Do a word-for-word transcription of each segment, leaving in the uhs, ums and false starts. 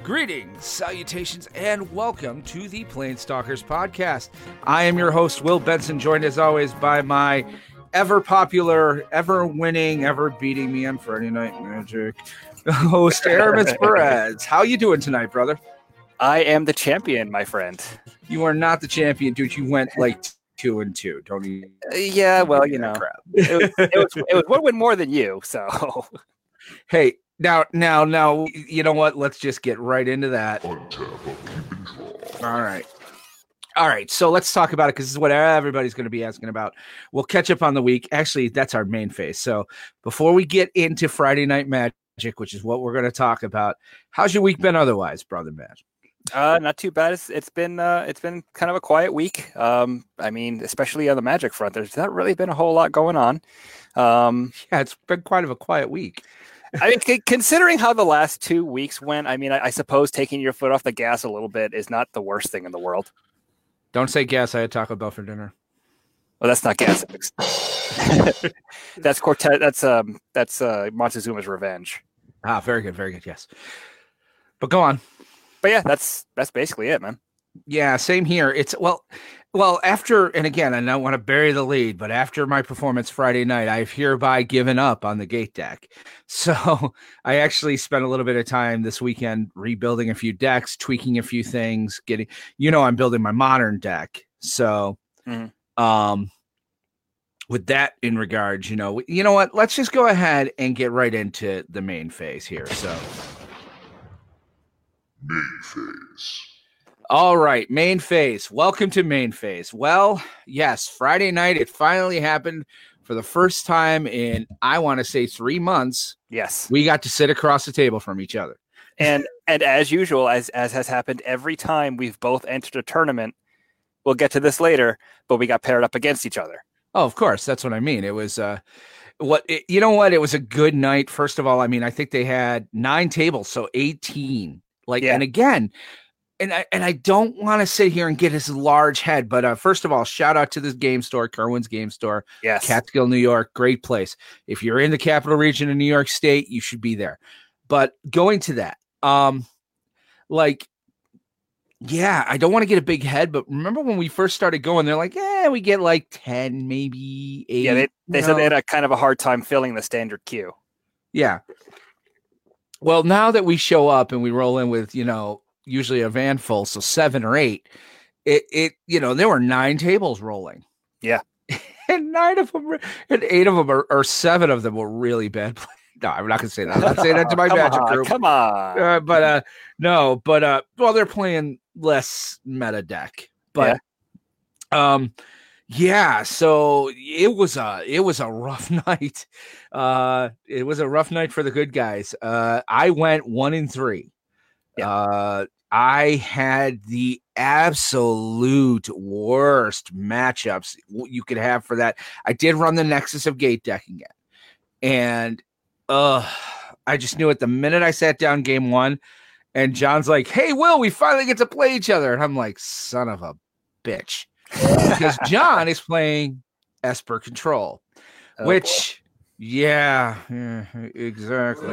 Greetings, salutations, and welcome to the Planestalkers podcast. I am your host, Will Benson, joined as always by my ever-popular, ever-winning, ever-beating me on Friday Night Magic host, Aramis Perez. How you doing tonight, brother? I am the champion, my friend. You are not the champion, dude. You went like two and two. Don't even. Uh, yeah, well, you know, crap. it, was, it was it was one win more than you. So, hey. Now, now, now, you know what? Let's just get right into that. All right. All right. So let's talk about it because this is what everybody's going to be asking about. We'll catch up on the week. Actually, that's our main phase. So before we get into Friday Night Magic, which is what we're going to talk about, how's your week been otherwise, brother Matt? Uh, not too bad. It's, it's been uh, it's been kind of a quiet week. Um, I mean, especially on the Magic front, there's not really been a whole lot going on. Um, yeah, it's been quite of a quiet week. I mean, c- considering how the last two weeks went, I mean, I, I suppose taking your foot off the gas a little bit is not the worst thing in the world. Don't say gas. I had Taco Bell for dinner. Well, that's not gas. that's Cortez. That's um. That's uh. Montezuma's Revenge. Ah, very good, very good. Yes, but go on. But yeah, that's that's basically it, man. Yeah, same here. It's well, well after, and again, I don't want to bury the lead, but after my performance Friday night, I've hereby given up on the gate deck. So I actually spent a little bit of time this weekend rebuilding a few decks, tweaking a few things, getting, you know, I'm building my modern deck. So, mm-hmm. um, with that in regards, you know, you know what? Let's just go ahead and get right into the main phase here. So, main phase. All right, main phase. Welcome to main phase. Well, yes, Friday night, it finally happened for the first time in, I want to say, three months. Yes. We got to sit across the table from each other. And and as usual, as, as has happened every time we've both entered a tournament, we'll get to this later, but we got paired up against each other. Oh, of course. That's what I mean. It was, uh, what it, you know what? It was a good night. First of all, I mean, I think they had nine tables, so eighteen. Like, yeah. And again, And I and I don't want to sit here and get his large head, but uh, first of all, shout out to this game store, Kerwin's Game Store, yes, Catskill, New York, great place. If you're in the capital region of New York State, you should be there. But going to that, um, like, yeah, I don't want to get a big head, but remember when we first started going, they're like, yeah, we get like ten, maybe eight. Yeah, they, they said they had a kind of a hard time filling the standard queue. Yeah. Well, now that we show up and we roll in with, you know, usually a van full, so seven or eight, it, it, you know, there were nine tables rolling. Yeah. And nine of them, and eight of them, or, or seven of them were really bad. No, I'm not going to say that. I'm not saying that to my Magic on, group. Come on. Uh, but, uh, no, but, uh, well, they're playing less meta deck, but, yeah. um, yeah, so it was a, it was a rough night. Uh, it was a rough night for the good guys. Uh, I went one in three. Yeah. Uh, I had the absolute worst matchups you could have for that. I did run the Nexus of Gate deck again. And uh, I just knew it the minute I sat down game one. And John's like, hey, Will, we finally get to play each other. And I'm like, son of a bitch. Because John is playing Esper Control, oh, which, yeah, yeah, exactly.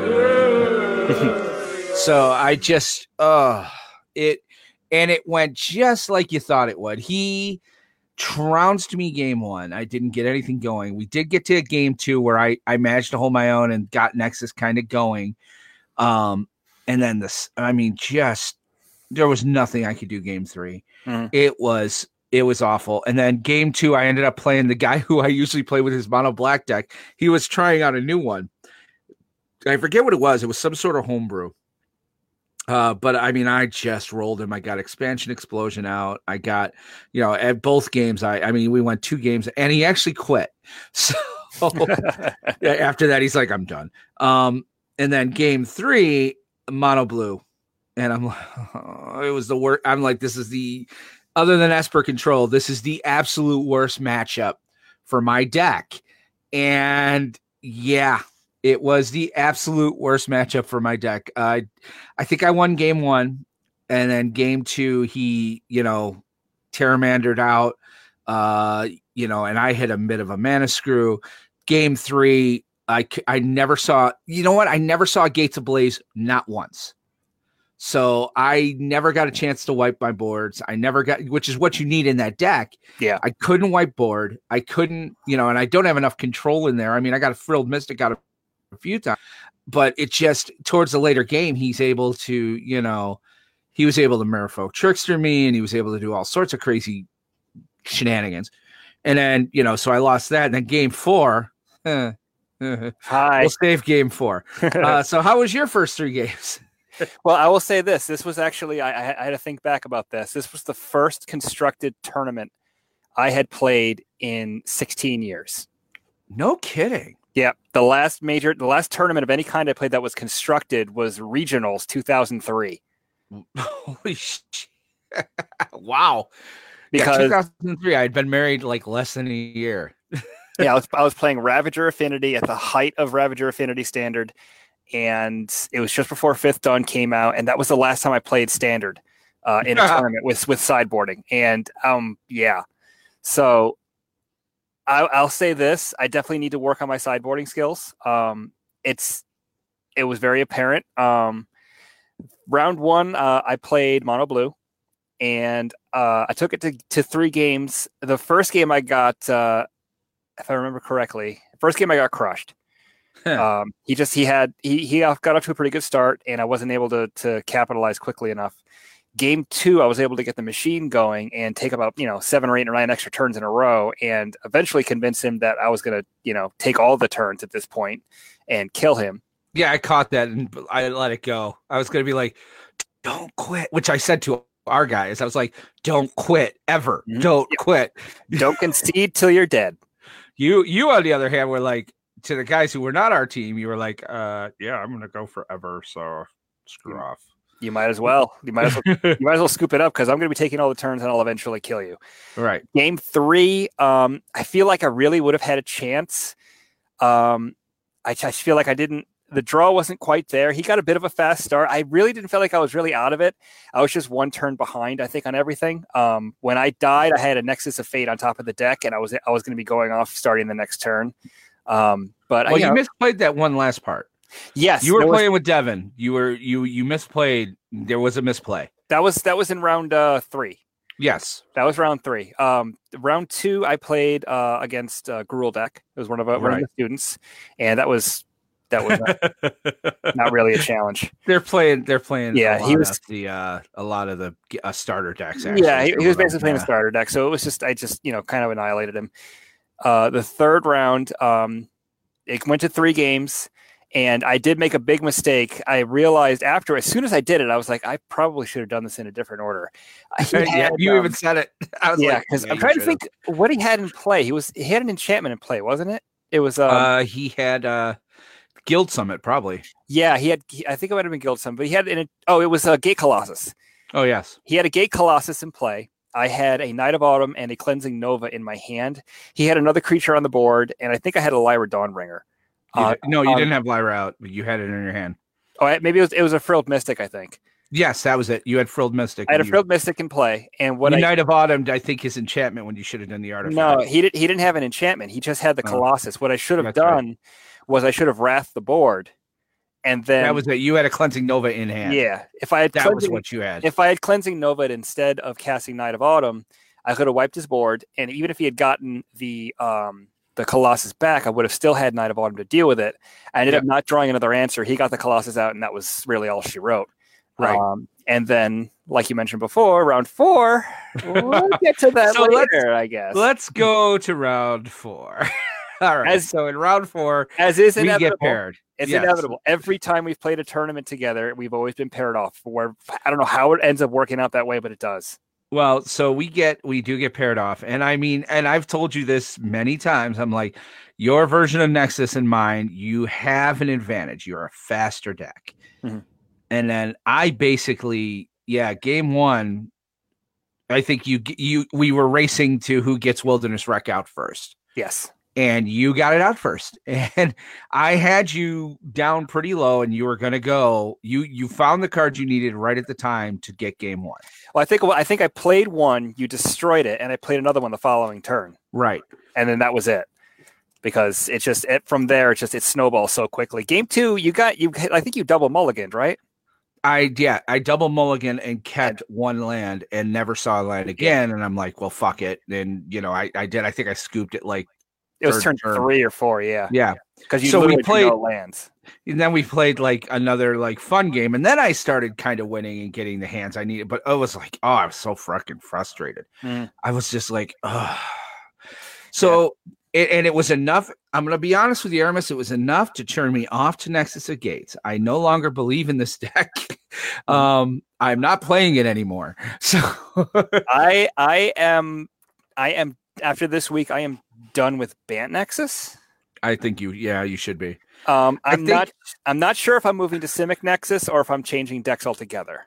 So I just, uh, it, and it went just like you thought it would. He trounced me game one. I didn't get anything going. We did get to a game two where I, I managed to hold my own and got Nexus kind of going. Um, and then this, I mean, just, there was nothing I could do game three. Mm-hmm. It was, it was awful. And then game two, I ended up playing the guy who I usually play with his mono black deck. He was trying out a new one. I forget what it was. It was some sort of homebrew. Uh, but I mean, I just rolled him. I got Expansion Explosion out. I got, you know, at both games, I, I mean, we went two games and he actually quit. So after that, he's like, I'm done. Um, and then game three, mono blue. And I'm like, oh, it was the worst. I'm like, this is the, other than Esper Control, this is the absolute worst matchup for my deck. And yeah, it was the absolute worst matchup for my deck. Uh, I think I won game one, and then game two, he, you know, Terramandered out, uh, you know, and I hit a bit of a mana screw. Game three, I, I never saw, you know what? I never saw Gates Ablaze, not once. So I never got a chance to wipe my boards. I never got, which is what you need in that deck. Yeah. I couldn't wipe board. I couldn't, you know, and I don't have enough control in there. I mean, I got a Frilled Mystic out a few times, but it just towards the later game, he's able to, you know, he was able to Merfolk Trickster me, and he was able to do all sorts of crazy shenanigans. And then, you know, so I lost that. And then game four, eh, Hi. we'll save game four. Uh, so how was your first three games? Well, I will say this. This was actually, I, I had to think back about this. This was the first constructed tournament I had played in sixteen years. No kidding. Yeah. The last major, the last tournament of any kind I played that was constructed was Regionals two thousand three. Holy shit. Wow. Because yeah, two thousand three, I had been married like less than a year. yeah, I was, I was playing Ravager Affinity at the height of Ravager Affinity Standard. And it was just before Fifth Dawn came out, and that was the last time I played Standard uh, in a tournament with with sideboarding. And um, yeah, so I, I'll say this: I definitely need to work on my sideboarding skills. Um, it's it was very apparent. Um, round one, uh, I played Mono Blue, and uh, I took it to to three games. The first game I got, uh, if I remember correctly, first game I got crushed. um, he just he had he he got off to a pretty good start, and I wasn't able to to capitalize quickly enough. Game two, I was able to get the machine going and take about you know seven or eight or nine extra turns in a row, and eventually convince him that I was going to you know take all the turns at this point and kill him. Yeah, I caught that and I let it go. I was going to be like, "Don't quit," which I said to our guys. I was like, "Don't quit ever. Mm-hmm. Don't yeah. quit. Don't concede till you're dead." You you on the other hand were like, to the guys who were not our team, you were like, uh, yeah, I'm going to go forever. So screw off. You might as well, you might as well, you might as well scoop it up. Cause I'm going to be taking all the turns and I'll eventually kill you. Right. Game three. Um, I feel like I really would have had a chance. Um, I just feel like I didn't, the draw wasn't quite there. He got a bit of a fast start. I really didn't feel like I was really out of it. I was just one turn behind, I think, on everything. Um, when I died, I had a Nexus of Fate on top of the deck, and I was, I was going to be going off starting the next turn. Um, but well, I, you, you know, misplayed that one last part. Yes, you were was, playing with Devin. You were you you misplayed. There was a misplay. That was that was in round uh, three. Yes, that was round three. Um, round two, I played uh, against uh, Gruul deck. It was one of, uh, one right. of the students, and that was that was not, not really a challenge. They're playing. They're playing. Yeah, he was the uh, a lot of the uh, starter decks. Actually, yeah, he, he was basically playing yeah. a starter deck. So it was just I just you know kind of annihilated him. Uh, the third round, um, it went to three games, and I did make a big mistake. I realized after, as soon as I did it, I was like, I probably should have done this in a different order. Had, yeah, you um, even said it. I was yeah, like, because yeah, I'm trying to have. think what he had in play. He was he had an enchantment in play, wasn't it? It was. Um, uh, he had uh, Guild Summit, probably. Yeah, he had. He, I think it might have been Guild Summit, but he had an. Oh, it was a uh, Gate Colossus. Oh yes, he had a Gate Colossus in play. I had a Knight of Autumn and a Cleansing Nova in my hand. He had another creature on the board, and I think I had a Lyra Dawnbringer. You uh, no, you um, didn't have Lyra out, but you had it in your hand. Oh, maybe it was it was a Frilled Mystic, I think. Yes, that was it. You had Frilled Mystic. I had a you, Frilled Mystic in play, and what the I, Knight of Autumn, I think, is enchantment when you should have done the artifact. No, he did. He didn't have an enchantment. He just had the Colossus. Oh, what I should have done right. was I should have wrathed the board. And then that was it. You had a Cleansing Nova in hand. Yeah. If I had that was what you had. If I had Cleansing Nova instead of casting Knight of Autumn, I could have wiped his board. And even if he had gotten the um, the Colossus back, I would have still had Knight of Autumn to deal with it. I ended yep. up not drawing another answer. He got the Colossus out, and that was really all she wrote. Right. Um, and then, like you mentioned before, round four, we'll get to that so later, I guess. Let's go to round four. All right. As, so in round four, as is we inevitable, get paired. It's yes. inevitable. Every time we've played a tournament together, we've always been paired off. Where I don't know how it ends up working out that way, but it does. Well, so we get we do get paired off, and I mean, and I've told you this many times. I'm like, your version of Nexus and mine, you have an advantage. You're a faster deck, mm-hmm. and then I basically, yeah, game one. I think you you we were racing to who gets Wilderness Wreck out first. Yes. And you got it out first, and I had you down pretty low, and you were going to go. You you found the card you needed right at the time to get game one. Well, I think well, I think I played one, you destroyed it, and I played another one the following turn. Right, and then that was it, because it's just it, from there. It just it snowballs so quickly. Game two, you got you. I think you double mulliganed, right? I yeah, I double mulligan and kept one land and never saw land again. Yeah. And I'm like, well, fuck it. And you know, I, I did. I think I scooped it like it was turn three or four. Yeah, yeah. Because you so we played no lands, and then we played like another like fun game, and then I started kind of winning and getting the hands I needed. But it was like, oh, I was so fucking frustrated. Mm. I was just like, oh. So. Yeah. It, and it was enough. I'm going to be honest with you, Aramis. It was enough to turn me off to Nexus of Gates. I no longer believe in this deck. um, I'm not playing it anymore. So I I am I am after this week. I am done with Bant Nexus. I think you. Yeah, you should be. Um, I'm think, not. I'm not sure if I'm moving to Simic Nexus or if I'm changing decks altogether.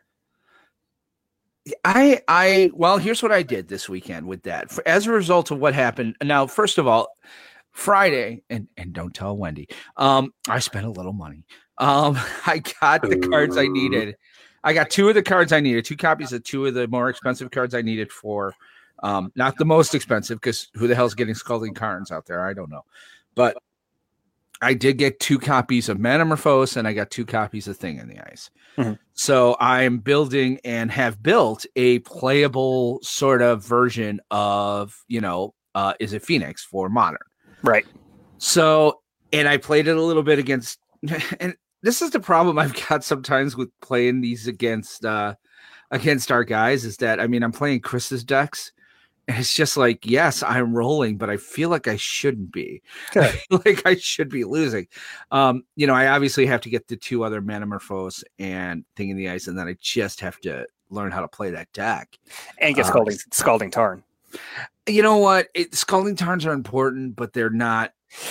I, I, well, here's what I did this weekend with that. For, as a result of what happened. Now, first of all, Friday, and, and don't tell Wendy, um, I spent a little money. Um, I got the cards I needed. I got two of the cards I needed, two copies of two of the more expensive cards I needed for, um, not the most expensive, because who the hell's getting Scalding Tarns out there? I don't know. But I did get two copies of Manamorphose, and I got two copies of Thing in the Ice. Mm-hmm. So I'm building and have built a playable sort of version of, you know, uh, is it Phoenix for Modern? Right. So, and I played it a little bit against, and this is the problem I've got sometimes with playing these against, uh, against our guys is that, I mean, I'm playing Chris's decks. And it's just like, yes, I'm rolling, but I feel like I shouldn't be. I feel like I should be losing. Um, you know, I obviously have to get the two other Manamorphose and Thing in the Ice, and then I just have to learn how to play that deck. And get Scalding, uh, Scalding Tarn. You know what? It, Scalding Tarns are important, but they're not.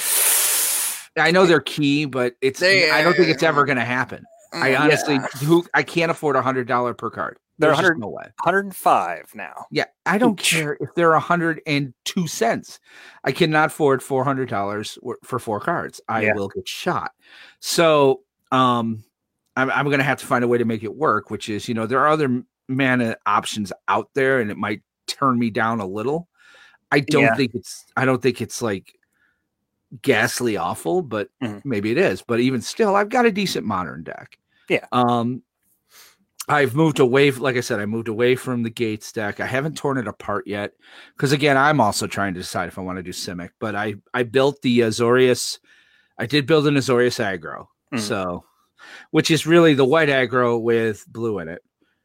I know they're key, but it's. They, I don't think it's ever going to happen. I honestly, yeah. who I can't afford a hundred dollar per card. They're one hundred, no way. one hundred five now. Yeah, I don't care if they're one hundred two cents. I cannot afford four hundred dollars for four cards. I yeah. will get shot. So um, I'm, I'm going to have to find a way to make it work, which is, you know, there are other mana options out there, and it might turn me down a little. I don't yeah. think it's, I don't think it's like ghastly awful, but mm-hmm. maybe it is. But even still, I've got a decent Modern deck. Yeah. Um, I've moved away, like I said, I moved away from the Gates deck. I haven't torn it apart yet because, again, I'm also trying to decide if I want to do Simic. But I, I built the Azorius. I did build an Azorius aggro, mm. so which is really the white aggro with blue in it.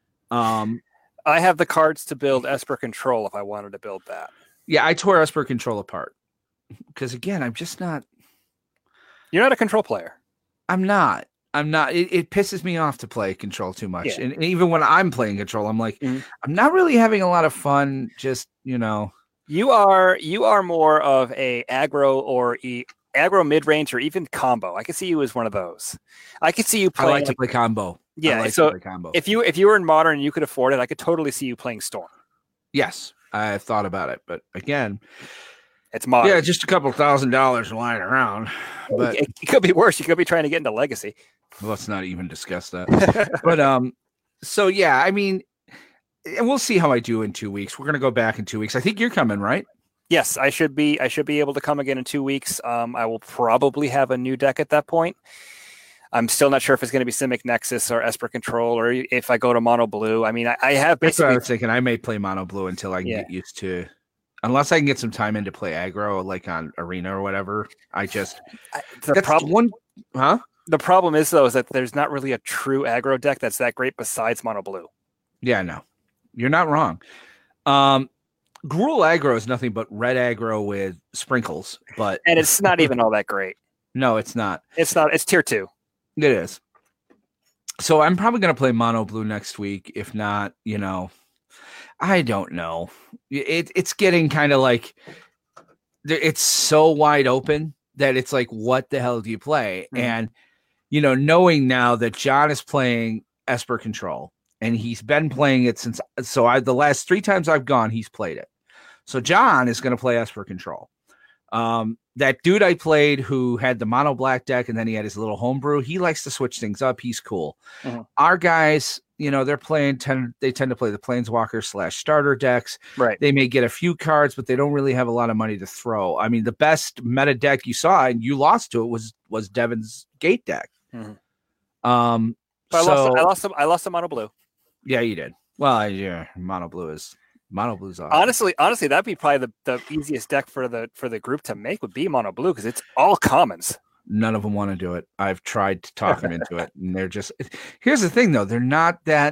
Um, I have the cards to build Esper Control if I wanted to build that. Yeah, I tore Esper Control apart because, again, I'm just not. You're not a control player. I'm not. I'm not, it, it pisses me off to play Control too much. Yeah. And, and even when I'm playing Control, I'm like, mm-hmm. I'm not really having a lot of fun. Just, you know, you are, you are more of a aggro or e, aggro mid-range or even combo. I can see you as one of those. I could see you playing. I like to play combo. Yeah. Like so play combo. if you, if you were in Modern and you could afford it, I could totally see you playing Storm. Yes. I've thought about it, but again, it's Modern. Yeah. Just a couple thousand dollars lying around, but it, it could be worse. You could be trying to get into Legacy. Let's not even discuss that. But um, so yeah, I mean, and we'll see how I do in two weeks. We're gonna go back in two weeks. I think you're coming, right? Yes, I should be. I should be able to come again in two weeks. Um, I will probably have a new deck at that point. I'm still not sure if it's going to be Simic Nexus or Esper Control, or if I go to Mono Blue. I mean, I, I have basically. That's what I was thinking. I may play Mono Blue until I can yeah. get used to. Unless I can get some time in to play aggro, like on Arena or whatever. I just I, the problem one, huh? The problem is, though, is that there's not really a true aggro deck that's that great besides Mono Blue. Yeah, no. You're not wrong. Um, Gruul aggro is nothing but red aggro with sprinkles. but And it's not even all that great. No, it's not. It's not. It's tier two. It is. So I'm probably going to play Mono Blue next week. If not, you know, I don't know. It, it's getting kind of like, it's so wide open that it's like, what the hell do you play? Mm-hmm. And you know, knowing now that John is playing Esper Control and he's been playing it since, so I, the last three times I've gone, he's played it. So John is going to play Esper Control. Um, that dude I played who had the mono black deck and then he had his little homebrew, he likes to switch things up. He's cool. Mm-hmm. Our guys, you know, they're playing, tend, they tend to play the Planeswalker slash starter decks. Right. They may get a few cards, but they don't really have a lot of money to throw. I mean, the best meta deck you saw and you lost to it was, was Devin's Gate deck. Mm-hmm. Um, But I so lost. I lost some. I lost some mono blue. yeah, you did. Well, yeah, mono blue is mono blue's awesome. Honestly, honestly, that'd be probably the, the easiest deck for the for the group to make would be mono blue because it's all commons. None of them want to do it. I've tried to talk them into it, and they're just. Here's the thing, though. They're not that.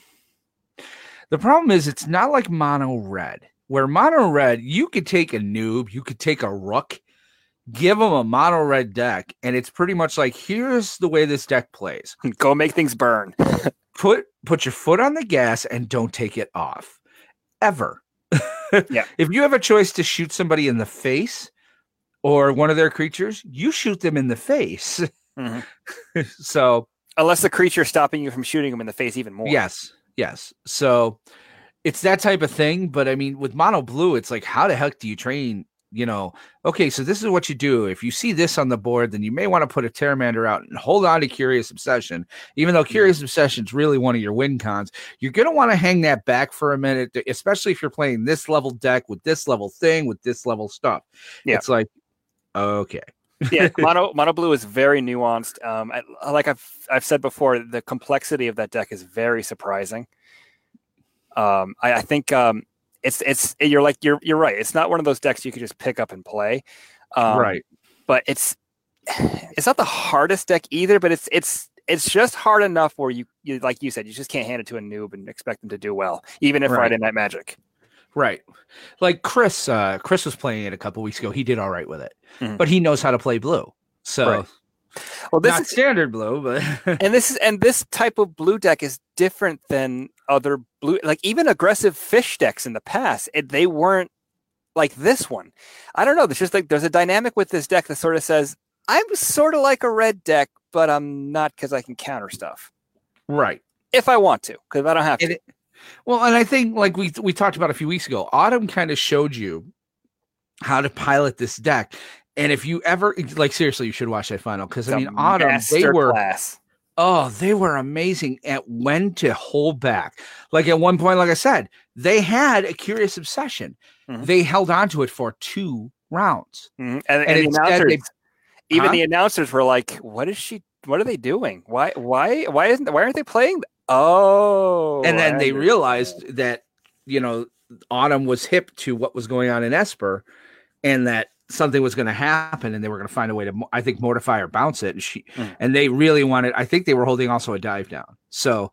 The problem is, it's not like mono red, where mono red, you could take a noob, you could take a rook, give them a mono red deck, and it's pretty much like, here's the way this deck plays. Go make things burn. Put put your foot on the gas and don't take it off. Ever. Yeah. If you have a choice to shoot somebody in the face or one of their creatures, you shoot them in the face. Mm-hmm. So unless the creature is stopping you from shooting them in the face even more. Yes. Yes. So it's that type of thing. But I mean, with mono blue, it's like, how the heck do you train? You know, okay, so this is what you do. If you see this on the board, then you may want to put a Pteramander out and hold on to Curious Obsession. Even though Curious Obsession is really one of your win cons, you're going to want to hang that back for a minute, especially if you're playing this level deck with this level thing, with this level stuff. Yeah. It's like, okay. Yeah, mono mono blue is very nuanced. Um, I, like I've I've said before, the complexity of that deck is very surprising. Um, I, I think um, it's it's you're like you're you're right. It's not one of those decks you could just pick up and play, um, right? But it's it's not the hardest deck either. But it's it's it's just hard enough where you you like you said, you just can't hand it to a noob and expect them to do well, even if right. Friday Night Magic. Right. Like Chris, uh, Chris was playing it a couple weeks ago. He did all right with it, mm-hmm. but he knows how to play blue. So, right. well, this not is standard blue, but and this is and this type of blue deck is different than other blue, like even aggressive fish decks in the past. It, they weren't like this one. I don't know. There's just like there's a dynamic with this deck that sort of says I'm sort of like a red deck, but I'm not because I can counter stuff. Right. If I want to, because I don't have to. It, Well, and I think like we we talked about a few weeks ago, Autumn kind of showed you how to pilot this deck. And if you ever like seriously, you should watch that final because I mean Autumn, they were class. oh, they were amazing at when to hold back. Like at one point, like I said, they had a Curious Obsession. Mm-hmm. They held on to it for two rounds. Mm-hmm. And, and, and the announcers, they, even huh? the announcers were like, "What is she? What are they doing? Why? Why? Why isn't? Why aren't they playing?" Th- Oh, and then they realized that, you know, Autumn was hip to what was going on in Esper and that something was going to happen and they were going to find a way to, I think, mortify or bounce it. And she, mm. and they really wanted, I think they were holding also a dive down. So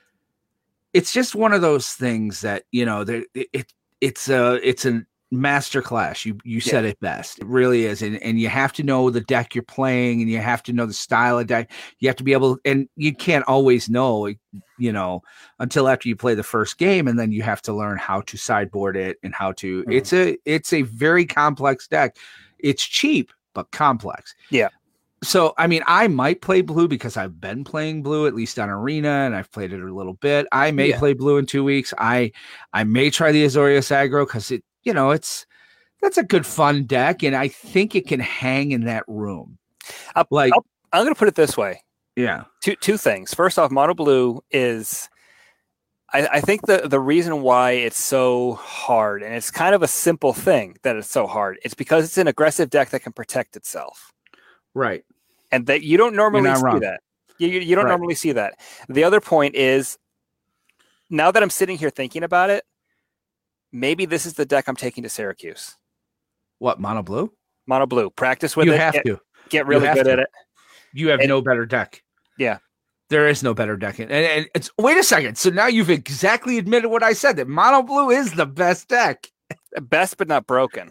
it's just one of those things that, you know, it, it it's a, it's a masterclass. You, you said yeah. it best. It really is. And, and you have to know the deck you're playing and you have to know the style of deck. You have to be able, and you can't always know, you know, until after you play the first game. And then you have to learn how to sideboard it and how to, mm-hmm. it's a, it's a very complex deck. It's cheap, but complex. Yeah. So, I mean, I might play blue because I've been playing blue, at least on Arena, and I've played it a little bit. I may yeah. play blue in two weeks. I, I may try the Azorius aggro because it, you know, it's that's a good fun deck, and I think it can hang in that room. I'll, like I'll, I'm going to put it this way. Yeah, two two things. First off, mono blue is, I, I think the the reason why it's so hard, and it's kind of a simple thing that it's so hard. It's because it's an aggressive deck that can protect itself, right? And that you don't normally see wrong. that. You you, you don't right. normally see that. The other point is, now that I'm sitting here thinking about it. Maybe this is the deck I'm taking to Syracuse. What, mono blue? Mono blue. Practice with you it. You have get, to. Get really good to. at it. You have and, no better deck. Yeah. There is no better deck. And, and it's wait a second. So now you've exactly admitted what I said, that mono blue is the best deck. Best, but not broken.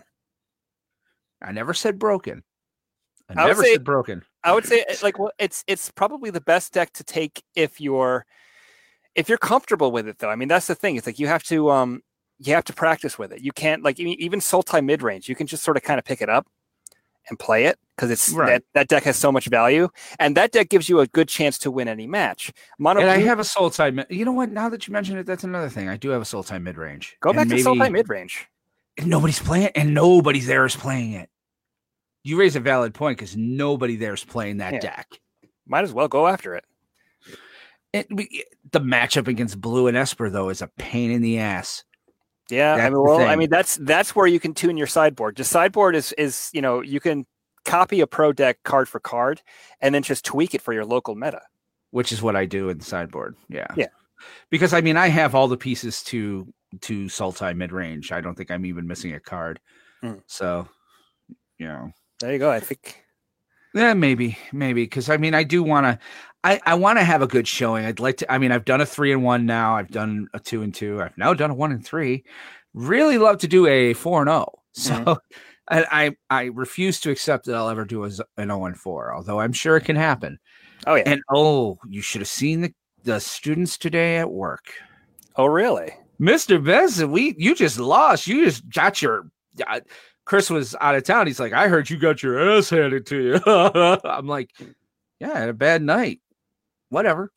I never said broken. I, I never say, said broken. I would say like well, it's it's probably the best deck to take if you're if you're comfortable with it though. I mean, that's the thing. It's like you have to um You have to practice with it. You can't like even Sultai mid range. You can just sort of kind of pick it up and play it because it's right. that, that deck has so much value, and that deck gives you a good chance to win any match. Mono and blue, I have a Sultai. You know what? Now that you mention it, that's another thing. I do have a Sultai mid range. Go back maybe, to Sultai mid range. Nobody's playing, and nobody there is playing it. You raise a valid point because nobody there is playing that yeah. deck. Might as well go after it. it. The matchup against Blue and Esper though is a pain in the ass. Yeah, that's I mean, well, I mean that's that's where you can tune your sideboard. The sideboard is is you know you can copy a pro deck card for card and then just tweak it for your local meta which is what I do in sideboard. Yeah. Yeah. Because I mean, I have all the pieces to to Sultai mid range. I don't think I'm even missing a card. Mm. So, you know, there you go. I think. Yeah, maybe, maybe. Because I mean, I do want to, I, I want to have a good showing. I'd like to, I mean, I've done a three and one now. I've done a two and two. I've now done a one and three. Really love to do a four and oh. So mm-hmm. I, I, I refuse to accept that I'll ever do a, an oh and four, although I'm sure it can happen. Oh, yeah. And oh, you should have seen the, the students today at work. Oh, really? Mister Benson, we, you just lost. You just got your, uh, Chris was out of town. He's like, I heard you got your ass handed to you. I'm like, yeah, I had a bad night. Whatever.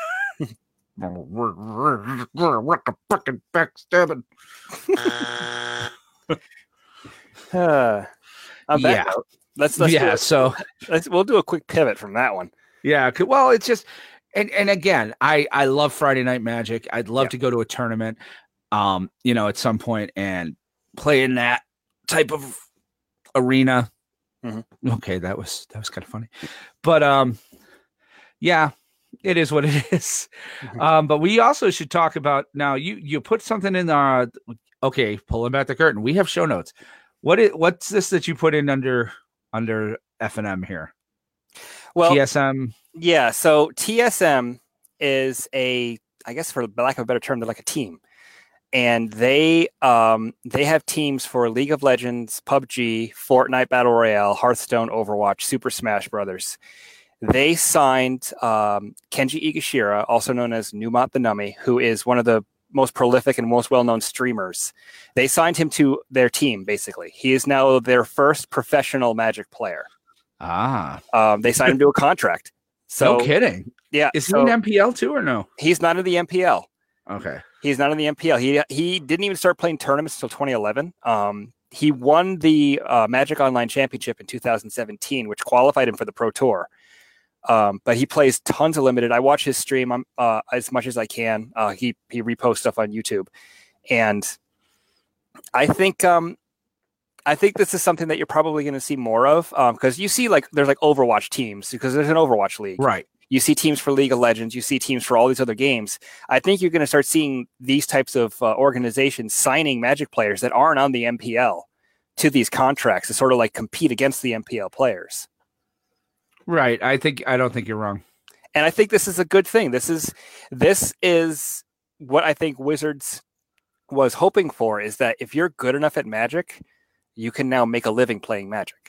What the fucking backstabbing? uh, yeah. Note, let's, let's yeah. So let's, we'll do a quick pivot from that one. Yeah. Well, it's just, and, and again, I, I love Friday Night Magic. I'd love yeah. to go to a tournament, um, you know, at some point and play in that type of arena. Mm-hmm. Okay, that was that was kind of funny, but um, yeah, it is what it is. Mm-hmm. Um, but we also should talk about now. You you put something in our okay, pulling back the curtain. We have show notes. What is what's this that you put in under under F and M here? Well, T S M. Yeah, so T S M is a, I guess for lack of a better term, they're like a team. And they um, they have teams for League of Legends, P U B G, Fortnite Battle Royale, Hearthstone, Overwatch, Super Smash Brothers. They signed um, Kenji Igashira, also known as Numot the Nummy, who is one of the most prolific and most well-known streamers. They signed him to their team, basically. He is now their first professional Magic player. Ah. Um, they signed him to a contract. So, no kidding. Yeah. Is so he in M P L too or no? He's not in the M P L. Okay. He's not in the M P L. He he didn't even start playing tournaments until twenty eleven. Um, he won the uh, Magic Online Championship in two thousand seventeen, which qualified him for the Pro Tour. Um, but he plays tons of limited. I watch his stream um, uh, as much as I can. Uh, he he reposts stuff on YouTube, and I think um, I think this is something that you're probably going to see more of because um, you see like there's like Overwatch teams because there's an Overwatch league, right? You see teams for League of Legends. You see teams for all these other games. I think you're going to start seeing these types of uh, organizations signing Magic players that aren't on the M P L to these contracts to sort of like compete against the M P L players. Right. I think I don't think you're wrong. And I think this is a good thing. This is this is what I think Wizards was hoping for is that if you're good enough at Magic, you can now make a living playing Magic.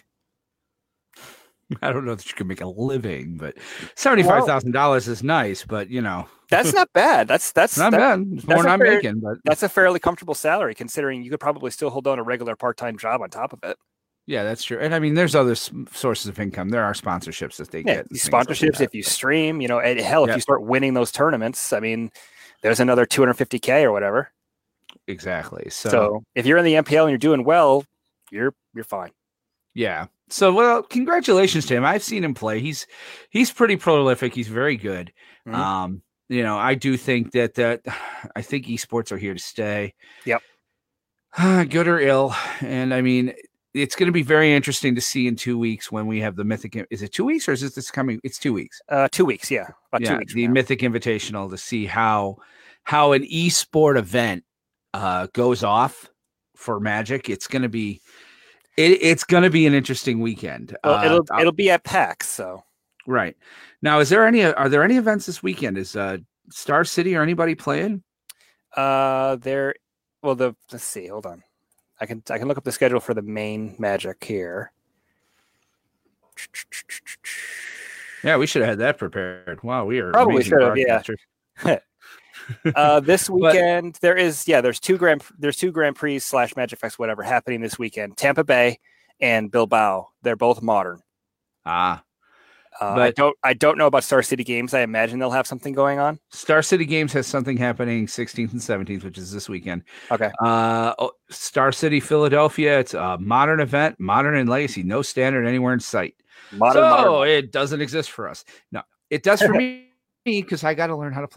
I don't know that you can make a living, but seventy-five thousand dollars is nice, but you know. That's not bad. That's that's not that, bad. It's more than I'm fair, making, but that's a fairly comfortable salary considering you could probably still hold on a regular part-time job on top of it. Yeah, that's true. And I mean, there's other sources of income. There are sponsorships that they yeah, get. Sponsorships like if you stream, you know, and hell, if yep. you start winning those tournaments, I mean, there's another two hundred fifty K or whatever. Exactly. So, so if you're in the M P L and you're doing well, you're you're fine. Yeah. So, well, congratulations to him. I've seen him play. He's he's pretty prolific. He's very good. Mm-hmm. Um, you know, I do think that that I think esports are here to stay. Yep. Good or ill, and I mean, it's going to be very interesting to see in two weeks when we have the Mythic. Is it two weeks or is this coming? It's two weeks. Uh, two weeks. Yeah, about yeah, two weeks. The Mythic Invitational to see how how an esport event uh, goes off for Magic. It's going to be. It, it's going to be an interesting weekend. Well, it'll uh, it'll be at PAX, so right now. Is there any? Are there any events this weekend? Is uh, Star City or anybody playing? Uh, there. Well, the let's see. Hold on, I can I can look up the schedule for the main Magic here. Yeah, we should have had that prepared. Wow, we are probably should have. Yeah. uh, this weekend but, there is yeah there's two grand there's two Grand Prix slash Magic Fest whatever happening this weekend. Tampa Bay and Bilbao. They're both modern. Ah, uh, but I don't I don't know about Star City Games. I imagine they'll have something going on. Star City Games has something happening sixteenth and seventeenth, which is this weekend. Okay. Uh, Star City Philadelphia. It's a modern event, modern and legacy. No standard anywhere in sight. Modern, so modern. It doesn't exist for us. No, it does for me because I got to learn how to play that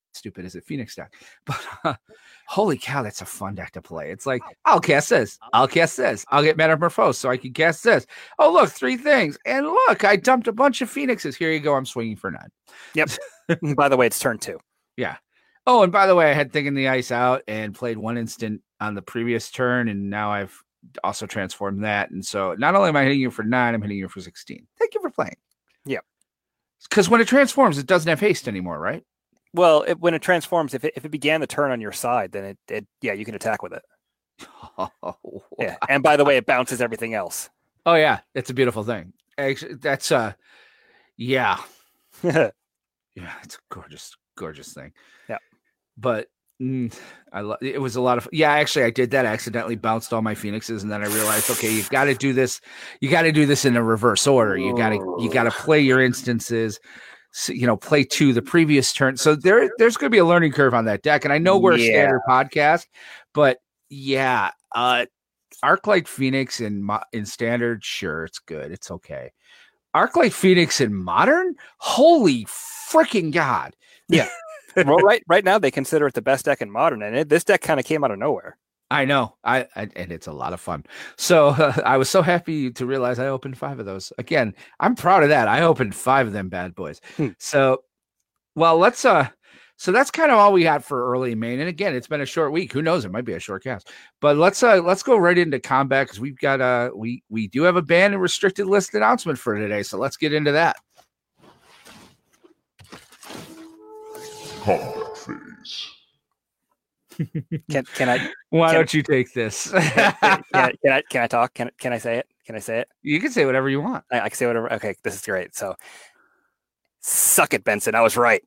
stupid is it Phoenix deck, but uh, holy cow, that's a fun deck to play. It's like, I'll cast this, I'll cast this, I'll get Metamorphose so I can cast this. Oh, look, three things. And look, I dumped a bunch of Phoenixes. Here you go. I'm swinging for nine. Yep. By the way, it's turn two. Yeah. Oh, and by the way, I had Thing in the Ice out and played one instant on the previous turn, and now I've also transformed that. And so not only am I hitting you for nine, I'm hitting you for sixteen. Thank you for playing. Yeah. Because when it transforms, it doesn't have haste anymore, right? Well, it, when it transforms, if it, if it began the turn on your side, then it, it yeah, you can attack with it. Oh, yeah. And by the way, it bounces everything else. Oh yeah, it's a beautiful thing. Actually, that's uh, yeah, yeah, it's a gorgeous, gorgeous thing. Yeah, but mm, I love it. Was a lot of yeah. Actually, I did that. I accidentally bounced all my Phoenixes, and then I realized, okay, you got to do this. You got to do this in a reverse order. You got to you got to play your instances. So, you know, play two the previous turn. So there, there's going to be a learning curve on that deck. And I know we're yeah. a standard podcast, but yeah, uh, Arclight Phoenix in in standard, sure, it's good, it's okay. Arclight Phoenix in modern, holy freaking god! Yeah, well, right, right now they consider it the best deck in modern, and it, this deck kind of came out of nowhere. I know, I, I and it's a lot of fun. So uh, I was so happy to realize I opened five of those. Again, I'm proud of that. I opened five of them bad boys. Hmm. So, well, let's. uh So that's kind of all we got for early main. And again, it's been a short week. Who knows? It might be a short cast. But let's uh let's go right into combat because we've got uh we we do have a ban and restricted list announcement for today. So let's get into that. Combat phase. Can can I? Why can, don't you take this? can, can, I, can I can I talk? Can can I say it? Can I say it? You can say whatever you want. I, I can say whatever. Okay, this is great. So, suck it, Benson. I was right.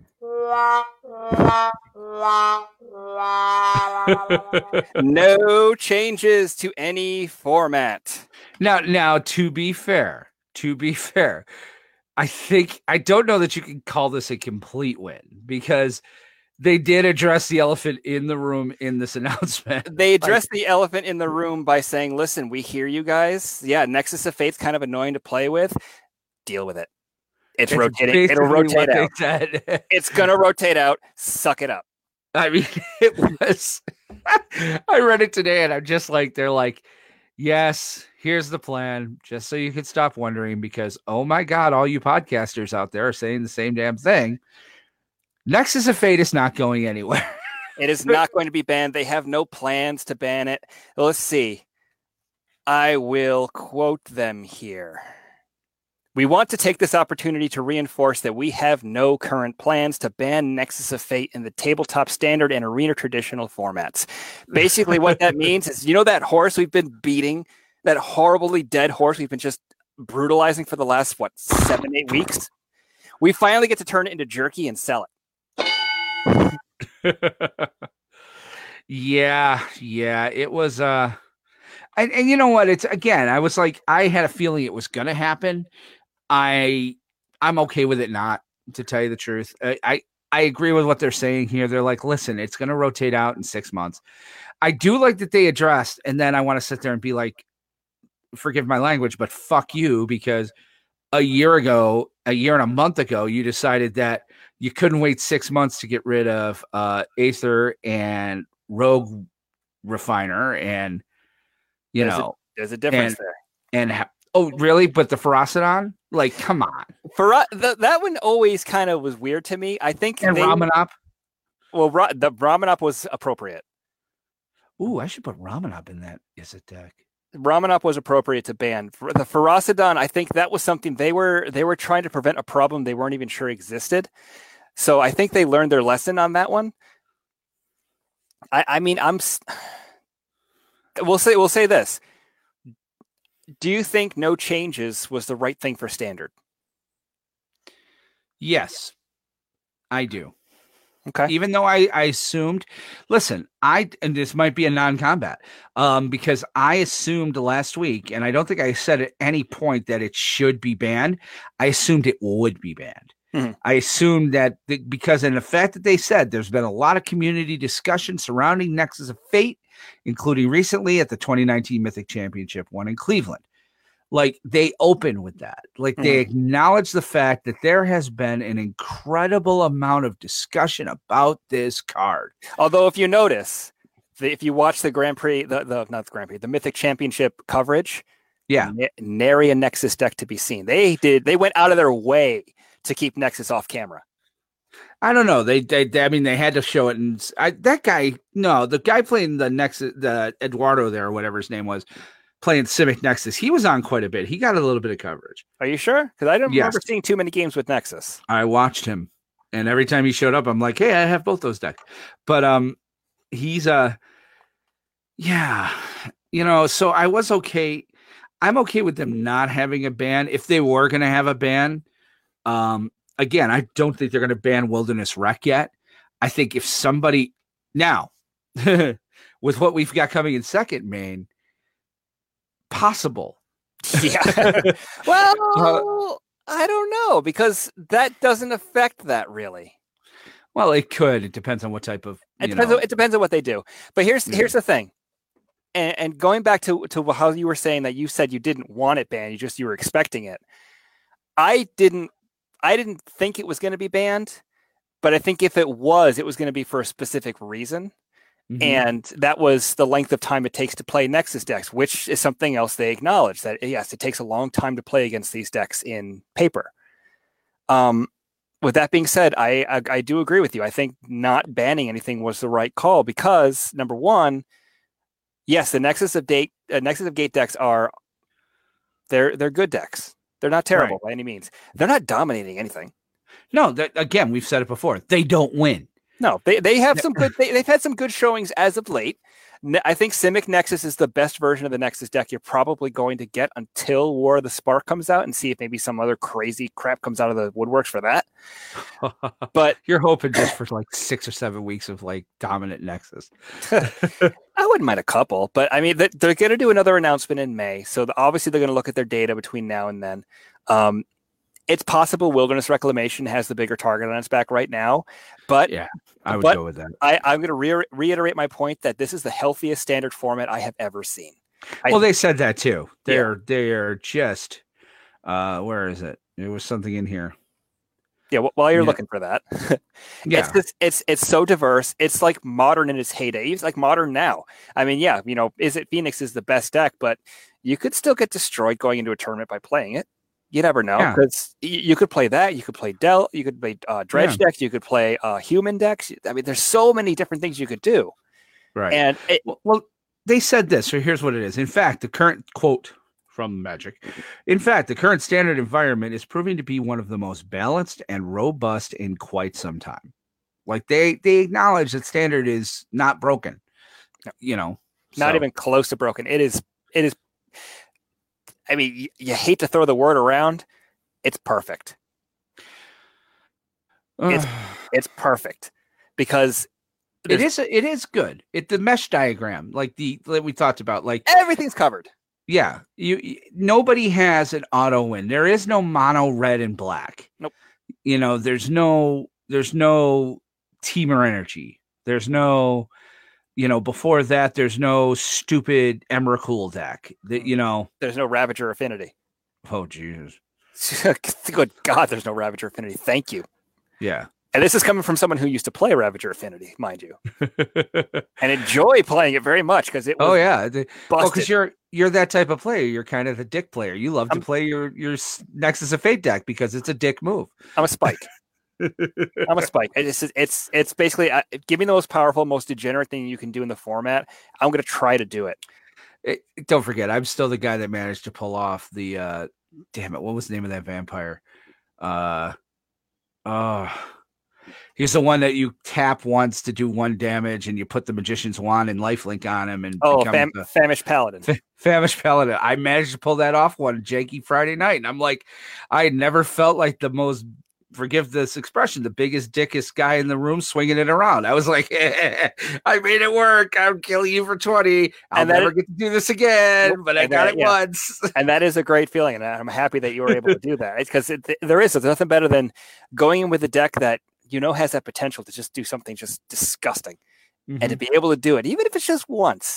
No changes to any format. Now, now to be fair, to be fair, I think I don't know that you can call this a complete win because they did address the elephant in the room in this announcement. They addressed like, the elephant in the room by saying, listen, we hear you guys. Yeah, Nexus of Fate's kind of annoying to play with. Deal with it. It's, it's rotating. It'll rotate out. It's going to rotate out. Suck it up. I mean, it was. I read it today and I'm just like, they're like, yes, here's the plan. Just so you could stop wondering because, oh my God, all you podcasters out there are saying the same damn thing. Nexus of Fate is not going anywhere. It is not going to be banned. They have no plans to ban it. Let's see. I will quote them here. We want to take this opportunity to reinforce that we have no current plans to ban Nexus of Fate in the tabletop standard and arena traditional formats. Basically, what that means is, you know that horse we've been beating, that horribly dead horse we've been just brutalizing for the last, what, seven, eight weeks? We finally get to turn it into jerky and sell it. yeah, yeah, it was uh and, and you know what, it's again, I was like, I had a feeling it was gonna happen. I I'm okay with it not, to tell you the truth. I I, I agree with what they're saying here. They're like, listen, it's gonna rotate out in six months. I do like that they addressed, and then I want to sit there and be like, forgive my language, but fuck you, because a year ago, a year and a month ago, you decided that you couldn't wait six months to get rid of uh, Aether and Rogue Refiner, and you there's know, a, there's a difference and, there. And ha- oh, really? But the Ferocidon, like, come on. For the, that one always kind of was weird to me. I think and they, Ramanop. Well, Ra- the Ramanop was appropriate. Ooh, I should put Ramanop in that as a deck. Ramanop was appropriate to ban. For the Ferocidon, I think that was something they were they were trying to prevent a problem they weren't even sure existed. So I think they learned their lesson on that one. I, I mean, I'm. We'll say we'll say this. Do you think no changes was the right thing for standard? Yes, I do. Okay. Even though I, I assumed, listen, I and this might be a non-combat, um, because I assumed last week, and I don't think I said at any point that it should be banned. I assumed it would be banned. Mm-hmm. I assumed that the, because in the fact that they said there's been a lot of community discussion surrounding Nexus of Fate, including recently at the twenty nineteen Mythic Championship one in Cleveland. Like they open with that. Like they Mhm. acknowledge the fact that there has been an incredible amount of discussion about this card. Although, if you notice, the, if you watch the Grand Prix, the, the not the Grand Prix, the Mythic Championship coverage, Yeah. n- nary a Nexus deck to be seen. They did. They went out of their way to keep Nexus off camera. I don't know. They, they, they I mean, they had to show it, and I, that guy, no, the guy playing the Nexus, the Eduardo there, or whatever his name was, playing Simic Nexus, he was on quite a bit. He got a little bit of coverage. Are you sure? Because I don't Yes. remember seeing too many games with Nexus. I watched him, and every time he showed up, I'm like, hey, I have both those decks. But um, he's uh, yeah, you know. So I was okay. I'm okay with them not having a ban. If they were going to have a ban, um, again, I don't think they're going to ban Wilderness Wreck yet. I think if somebody now, with what we've got coming in second main, possible. Yeah. Well, uh, I don't know, because that doesn't affect that really. Well, it could. It depends on what type of. It you depends. know. On, it depends on what they do. But here's Yeah. here's the thing. And, and going back to to how you were saying that you said you didn't want it banned, you just you were expecting it. I didn't. I didn't think it was going to be banned, but I think if it was, it was going to be for a specific reason. Mhm. And that was the length of time it takes to play Nexus decks, which is something else they acknowledge, that yes, it takes a long time to play against these decks in paper. Um, with that being said, I, I I do agree with you. I think not banning anything was the right call because, number one, yes, the Nexus of Gate uh, Nexus of Gate decks are they're they're good decks. They're not terrible by any means. They're not dominating anything. No, that, again, we've said it before. They don't win. No, they, they have some good. They, they've had some good showings as of late. Ne- I think Simic Nexus is the best version of the Nexus deck you're probably going to get until War of the Spark comes out, and see if maybe some other crazy crap comes out of the woodworks for that. But You're hoping just for like six or seven weeks of like dominant Nexus. I wouldn't mind a couple. But I mean, they- they're going to do another announcement in May, so the, obviously they're going to look at their data between now and then. Um, it's possible Wilderness Reclamation has the bigger target on its back right now, but Yeah, I would But- go with that. I, I'm going to re- reiterate my point that this is the healthiest standard format I have ever seen. I- Well, they said that too. They're they're just uh where is it? There was something in here. Yeah, wh- while you're Yeah. looking for that, Yeah. it's this, it's it's so diverse. It's like modern in its heyday. It's like modern now. I mean, yeah, you know, is it Phoenix is the best deck, but you could still get destroyed going into a tournament by playing it. You never know, Yeah. because y- you could play that. You could play Del. You could play uh, Dredge Yeah. decks. You could play uh, human decks. I mean, there's so many different things you could do. Right. And it, Well, well, they said this. So here's what it is. In fact, the current quote from Magic. In fact, the current standard environment is proving to be one of the most balanced and robust in quite some time. Like they they acknowledge that standard is not broken. You know, not so- even close to broken. It is. It is. I mean, you, you hate to throw the word around. It's perfect. It's- It's perfect because it there's- is it is good. It the mesh diagram, like the that we talked about, like everything's covered. yeah, you, you nobody has an auto win. There is no mono red and black. Nope. You know, there's no there's no teamer energy. There's no, you know, before that, there's no stupid Emrakul deck. That you know, There's no Ravager Affinity. oh Jesus. Good God, there's no Ravager Affinity. Thank you. Yeah. And this is coming from someone who used to play Ravager Affinity, mind you, and enjoy playing it very much because it was oh yeah. The- Well, busted. because you're you're that type of player. You're kind of the dick player. You love to I'm- play your your s- Nexus of Fate deck because it's a dick move. I'm a spike. I'm a spike. It's it's it's basically uh, give me the most powerful, most degenerate thing you can do in the format. I'm going to try to do it. It, don't forget, I'm still the guy that managed to pull off the. uh Damn it! What was the name of that vampire? Uh oh, he's the one that you tap once to do one damage, and you put the Magician's Wand and Lifelink on him, and Oh, becomes fam- the Famished Paladin. Famished Paladin. I managed to pull that off one janky Friday night, and I'm like, I had never felt like the most. Forgive this expression, the biggest dickest guy in the room swinging it around. I was like, I made it work. I'll kill you for twenty. I'll And that never is- get to do this again, Nope. but I And got that- it yeah. once. And that is a great feeling, and I'm happy that you were able to do that. It's because it, there is there's nothing better than going in with a deck that you know has that potential to just do something just disgusting, and to be able to do it, even if it's just once,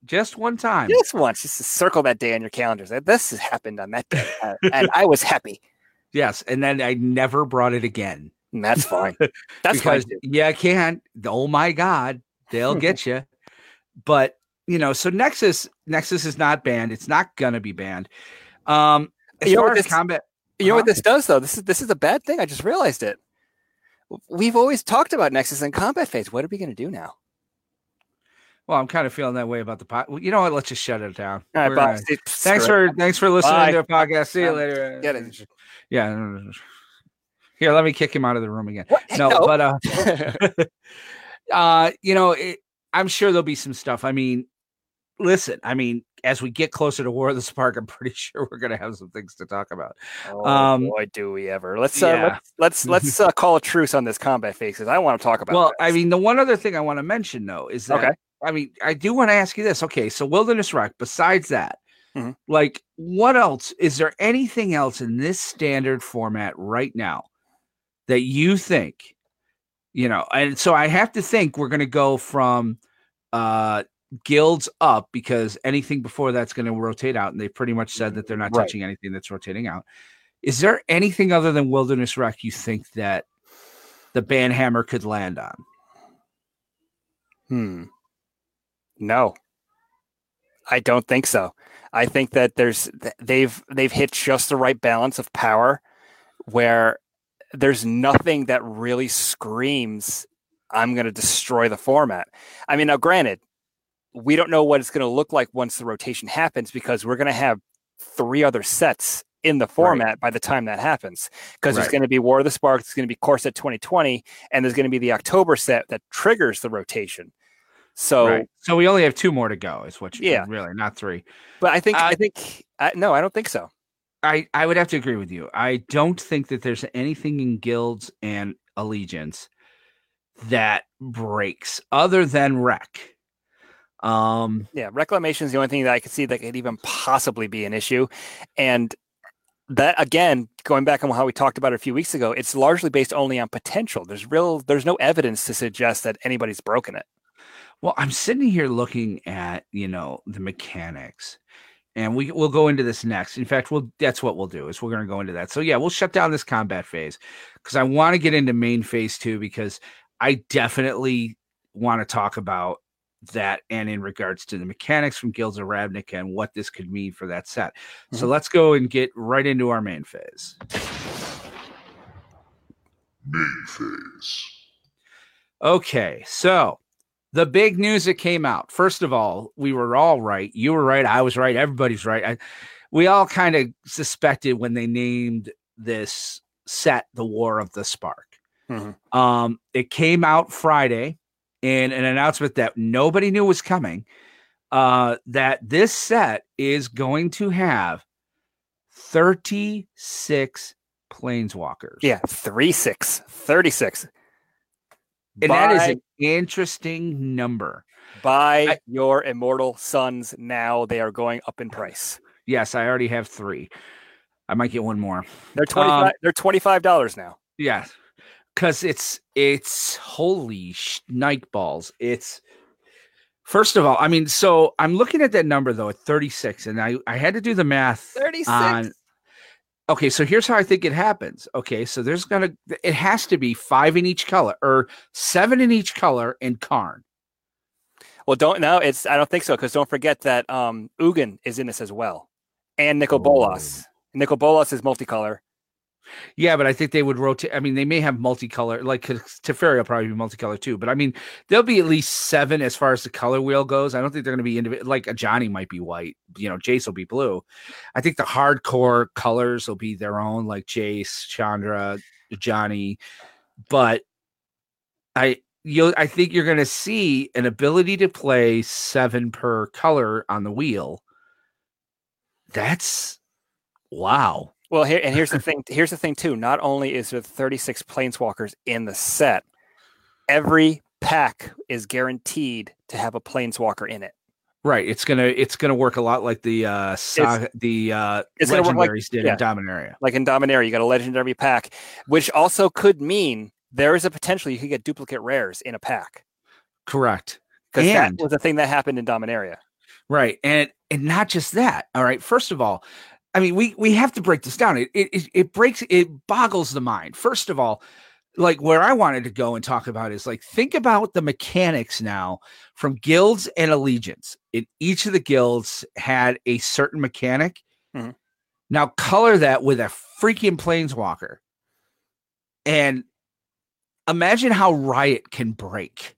Just one time. Just once. Just to circle that day on your calendars. This has happened on that day, uh, and I was happy. Yes, and then I never brought it again. And that's fine. That's because, fine. Too. Yeah, I can't. Oh my God, they'll get you. But you know, so Nexus, Nexus is not banned. It's not gonna be banned. Um, as you far know as this, combat, you know huh? what this does though. This is this is a bad thing. I just realized it. We've always talked about Nexus and combat phase. What are we going to do now? Well, I'm kind of feeling that way about the pod. You know what? Let's just shut it down. All right, bye. Gonna... Thanks for thanks for listening bye. to the podcast. See you um, later. Get it. Yeah. Here, let me kick him out of the room again. What? No, no, but uh, uh, you know, it, I'm sure there'll be some stuff. I mean, listen. I mean, as we get closer to War of the Spark, I'm pretty sure we're gonna have some things to talk about. Oh um, boy, do we ever! Let's uh, yeah. let's let's, let's uh, call a truce on this combat phase because I want to talk about. Well, this. I mean, the one other thing I want to mention though is that. Okay. I mean, I do want to ask you this. Okay, so Wilderness Wreck, besides that, mm-hmm. like, what else? Is there anything else in this standard format right now that you think, you know, and so I have to think we're going to go from uh, guilds up because anything before that's going to rotate out. And they pretty much said that they're not right. touching anything that's rotating out. Is there anything other than Wilderness Wreck you think that the Banhammer could land on? Hmm. No, I don't think so. I think that there's they've they've hit just the right balance of power where there's nothing that really screams I'm going to destroy the format. I mean, now granted, we don't know what it's going to look like once the rotation happens because we're going to have three other sets in the format right. by the time that happens because right. there's going to be War of the Spark, there's going to be Core Set twenty twenty, and there's going to be the October set that triggers the rotation. So, right. so we only have two more to go. Is what you yeah, really not three. But I think uh, I think uh, no, I don't think so. I I would have to agree with you. I don't think that there's anything in Guilds and Allegiance that breaks other than Wreck. Um, yeah, Reclamation is the only thing that I could see that could even possibly be an issue, and that again, going back on how we talked about it a few weeks ago, it's largely based only on potential. There's real, there's no evidence to suggest that anybody's broken it. Well, I'm sitting here looking at, you know, the mechanics, and we we'll go into this next. In fact, we'll that's what we'll do is we're going to go into that. So yeah, we'll shut down this combat phase because I want to get into main phase two because I definitely want to talk about that and in regards to the mechanics from Guilds of Ravnica and what this could mean for that set. Mm-hmm. So let's go and get right into our main phase. Main phase. Okay, so the big news that came out. First of all, we were all right. You were right. I was right. Everybody's right. I, we all kind of suspected when they named this set the War of the Spark. Mm-hmm. Um, it came out Friday in an announcement that nobody knew was coming, uh, that this set is going to have thirty-six planeswalkers. Yeah, three six, thirty-six. And Buy, that is an interesting number. Buy I, your Immortal Sons now. They are going up in price. Yes, I already have three. I might get one more. They're twenty-five. Um, they're twenty-five dollars now. Yeah, because it's it's holy shnipe balls. It's first of all, I mean, so I'm looking at that number though at thirty-six, and I I had to do the math. thirty-six. On, okay, so here's how I think it happens. Okay, so there's gonna it has to be five in each color or seven in each color in Karn. Well, don't no, it's I don't think so because don't forget that um Ugin is in this as well, and Nicol Bolas. Oh. Nicol Bolas is multicolor. Yeah, but I think they would rotate. I mean, they may have multicolor, like Teferi will probably be multicolor too. But I mean, there'll be at least seven as far as the color wheel goes. I don't think they're going to be individual. Like a Johnny might be white, you know, Jace will be blue. I think the hardcore colors will be their own, like Jace, Chandra, Johnny. But I, you, I think you're going to see an ability to play seven per color on the wheel. That's wow. Well, here and here's the thing. Here's the thing too. Not only is there thirty-six planeswalkers in the set, every pack is guaranteed to have a planeswalker in it. Right. It's gonna it's gonna work a lot like the uh saga, the uh it's legendaries like, did yeah, in Dominaria. Like in Dominaria, you got a legendary pack, which also could mean there is a potential you could get duplicate rares in a pack. Correct. Because that was the thing that happened in Dominaria. Right. And and not just that. All right. First of all, I mean, we we have to break this down. It it it breaks it boggles the mind. First of all, like where I wanted to go and talk about is like think about the mechanics now from guilds and allegiance. In each of the guilds had a certain mechanic. Mm-hmm. Now color that with a freaking planeswalker. And imagine how Riot can break.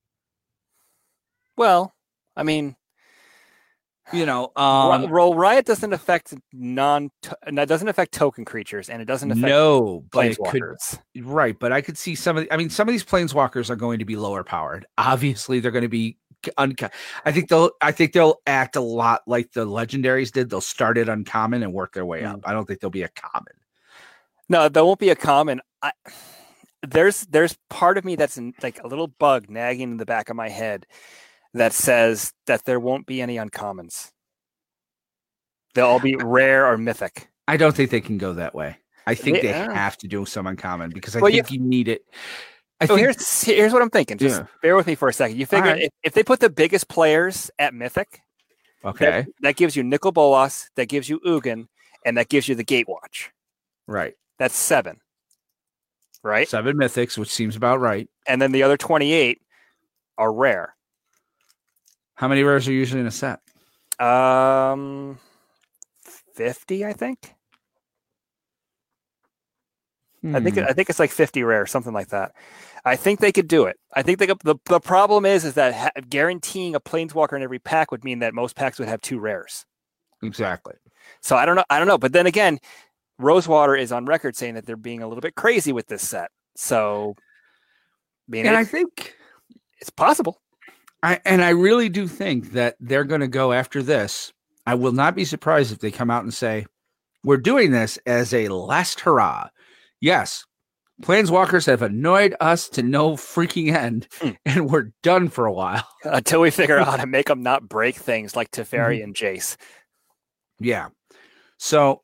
Well, I mean, you know, um, roll Riot doesn't affect non that doesn't affect token creatures, and it doesn't affect no planeswalkers. Could, right, but I could see some of the, I mean, some of these planeswalkers are going to be lower powered. Obviously, they're going to be unco- I think they'll I think they'll act a lot like the legendaries did. They'll start it uncommon and work their way mm. up. I don't think they'll be a common. No, there won't be a common. I, there's there's part of me that's in, like a little bug nagging in the back of my head that says that there won't be any uncommons. They'll all be rare or mythic. I don't think they can go that way. I think they, they have to do some uncommon because I well, think you, you need it. I so think here's here's what I'm thinking. Just yeah. bear with me for a second. You figure right. if, if they put the biggest players at mythic, okay, that, that gives you Nicol Bolas, that gives you Ugin, and that gives you the Gatewatch. Right. That's seven. Right? Seven mythics, which seems about right. And then the other twenty-eight are rare. How many rares are usually in a set? Um, fifty, I think. Hmm. I think I think it's like fifty rare, something like that. I think they could do it. I think they could, the the problem is is that ha- guaranteeing a planeswalker in every pack would mean that most packs would have two rares. Exactly. So I don't know. I don't know. But then again, Rosewater is on record saying that they're being a little bit crazy with this set. So, I mean, and I think it's possible. I and I really do think that they're going to go after this. I will not be surprised if they come out and say, we're doing this as a last hurrah. Yes, planeswalkers have annoyed us to no freaking end, mm. and we're done for a while. Until we figure out how to make them not break things like Teferi mm-hmm. and Jace. Yeah. So,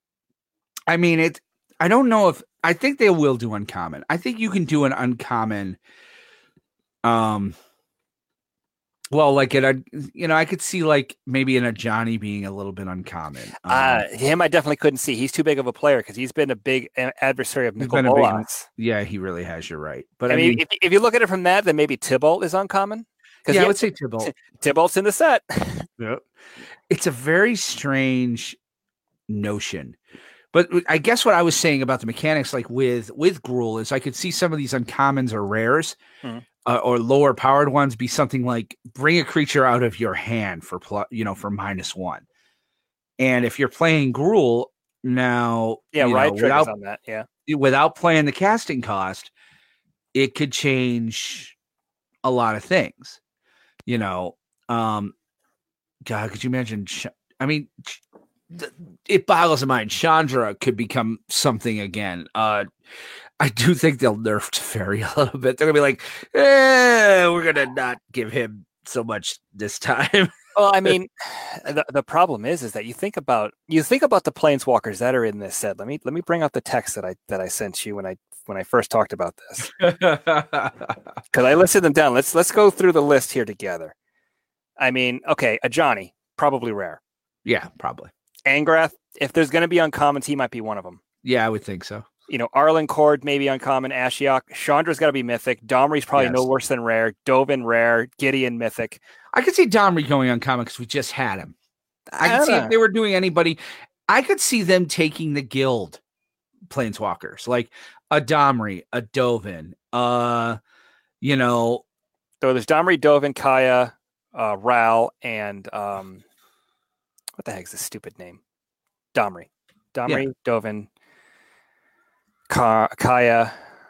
I mean, it. I don't know if, I think they will do uncommon. I think you can do an uncommon, um, well, like it, you know, I could see like maybe an Ajani being a little bit uncommon. Um, uh, him, I definitely couldn't see. He's too big of a player because he's been a big adversary of Nicol Bolas. Yeah, he really has. You're right. But I, I mean, mean, if, if you look at it from that, then maybe Tibalt is uncommon. Yeah, I would say Tibalt. Tibalt's in the set. Yep. It's a very strange notion. But I guess what I was saying about the mechanics, like with with Gruul, is I could see some of these uncommons or rares. Mm-hmm. Uh, or lower powered ones be something like bring a creature out of your hand for plus, you know, for minus one. And if you're playing Gruul now, yeah, you right, know, without, on that, yeah, without playing the casting cost, it could change a lot of things. You know, um, God, could you imagine? I mean, it boggles the mind. Chandra could become something again. Uh, I do think they'll nerf Teferi a little bit. They're gonna be like, eh, we're gonna not give him so much this time. Well, I mean, the the problem is, is that you think about you think about the planeswalkers that are in this set. Let me let me bring up the text that I that I sent you when I when I first talked about this, because I listed them down. Let's let's go through the list here together. I mean, okay, Ajani, probably rare. Yeah, probably. Angrath, if there's going to be uncommons, he might be one of them. Yeah, I would think so. You know, Arlen Cord, maybe uncommon. Ashiok. Chandra's got to be mythic. Domri's probably yes. no worse than rare. Dovin, rare. Gideon, mythic. I could see Domri going uncommon because we just had him. I, I could see know. If they were doing anybody. I could see them taking the guild planeswalkers, like a Domri, a Dovin. Uh, you know. So there's Domri, Dovin, Kaya, uh, Ral, and um, what the heck is this stupid name? Domri. Domri, yeah. Dovin, Ka- Kaya,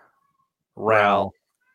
Ral,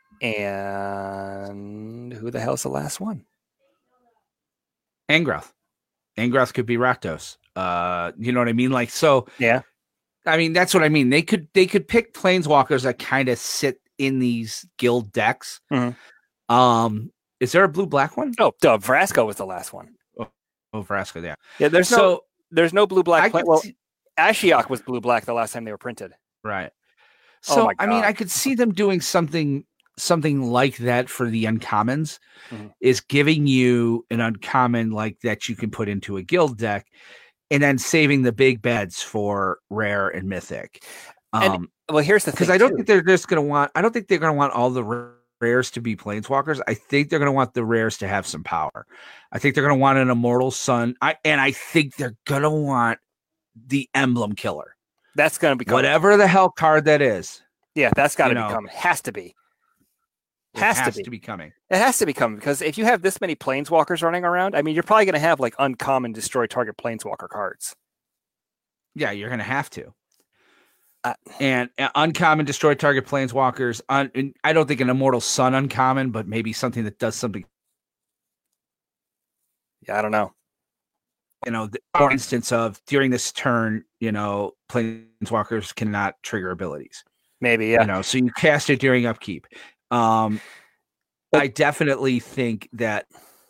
and who the hell's the last one? Angrath. Angrath could be Rakdos. Uh, you know what I mean? Like, so yeah. I mean, that's what I mean. They could they could pick planeswalkers that kind of sit in these guild decks. Mm-hmm. Um, is there a blue black one? Oh, duh, Vraska was the last one. Oh, oh Vraska, yeah. Yeah, there's so, no there's no blue black. Play- well, see- Ashiok was blue black the last time they were printed. Right. So, oh I mean, I could see them doing something something like that for the uncommons Mm-hmm. is giving you an uncommon like that you can put into a guild deck, and then saving the big bets for rare and mythic. And, Um, well, here's the thing, because I don't too. think they're just going to want. I don't think they're going to want all the rares to be planeswalkers. I think they're going to want the rares to have some power. I think they're going to want an immortal sun. I and I think they're going to want the emblem killer. That's going to become whatever the hell card that is. Yeah, that's got to You know, become. It has to be. It Has, has to be. to be coming. It has to be coming because if you have this many planeswalkers running around, I mean, you're probably going to have like uncommon destroy target planeswalker cards. Yeah, you're going to have to. Uh, and uh, uncommon destroy target planeswalkers. Un, and I don't think an immortal sun uncommon, but maybe something that does something. Yeah, I don't know. You know, the, for instance of during this turn, you know, planeswalkers cannot trigger abilities. Maybe, yeah. You know, so you cast it during upkeep. Um, I definitely think that,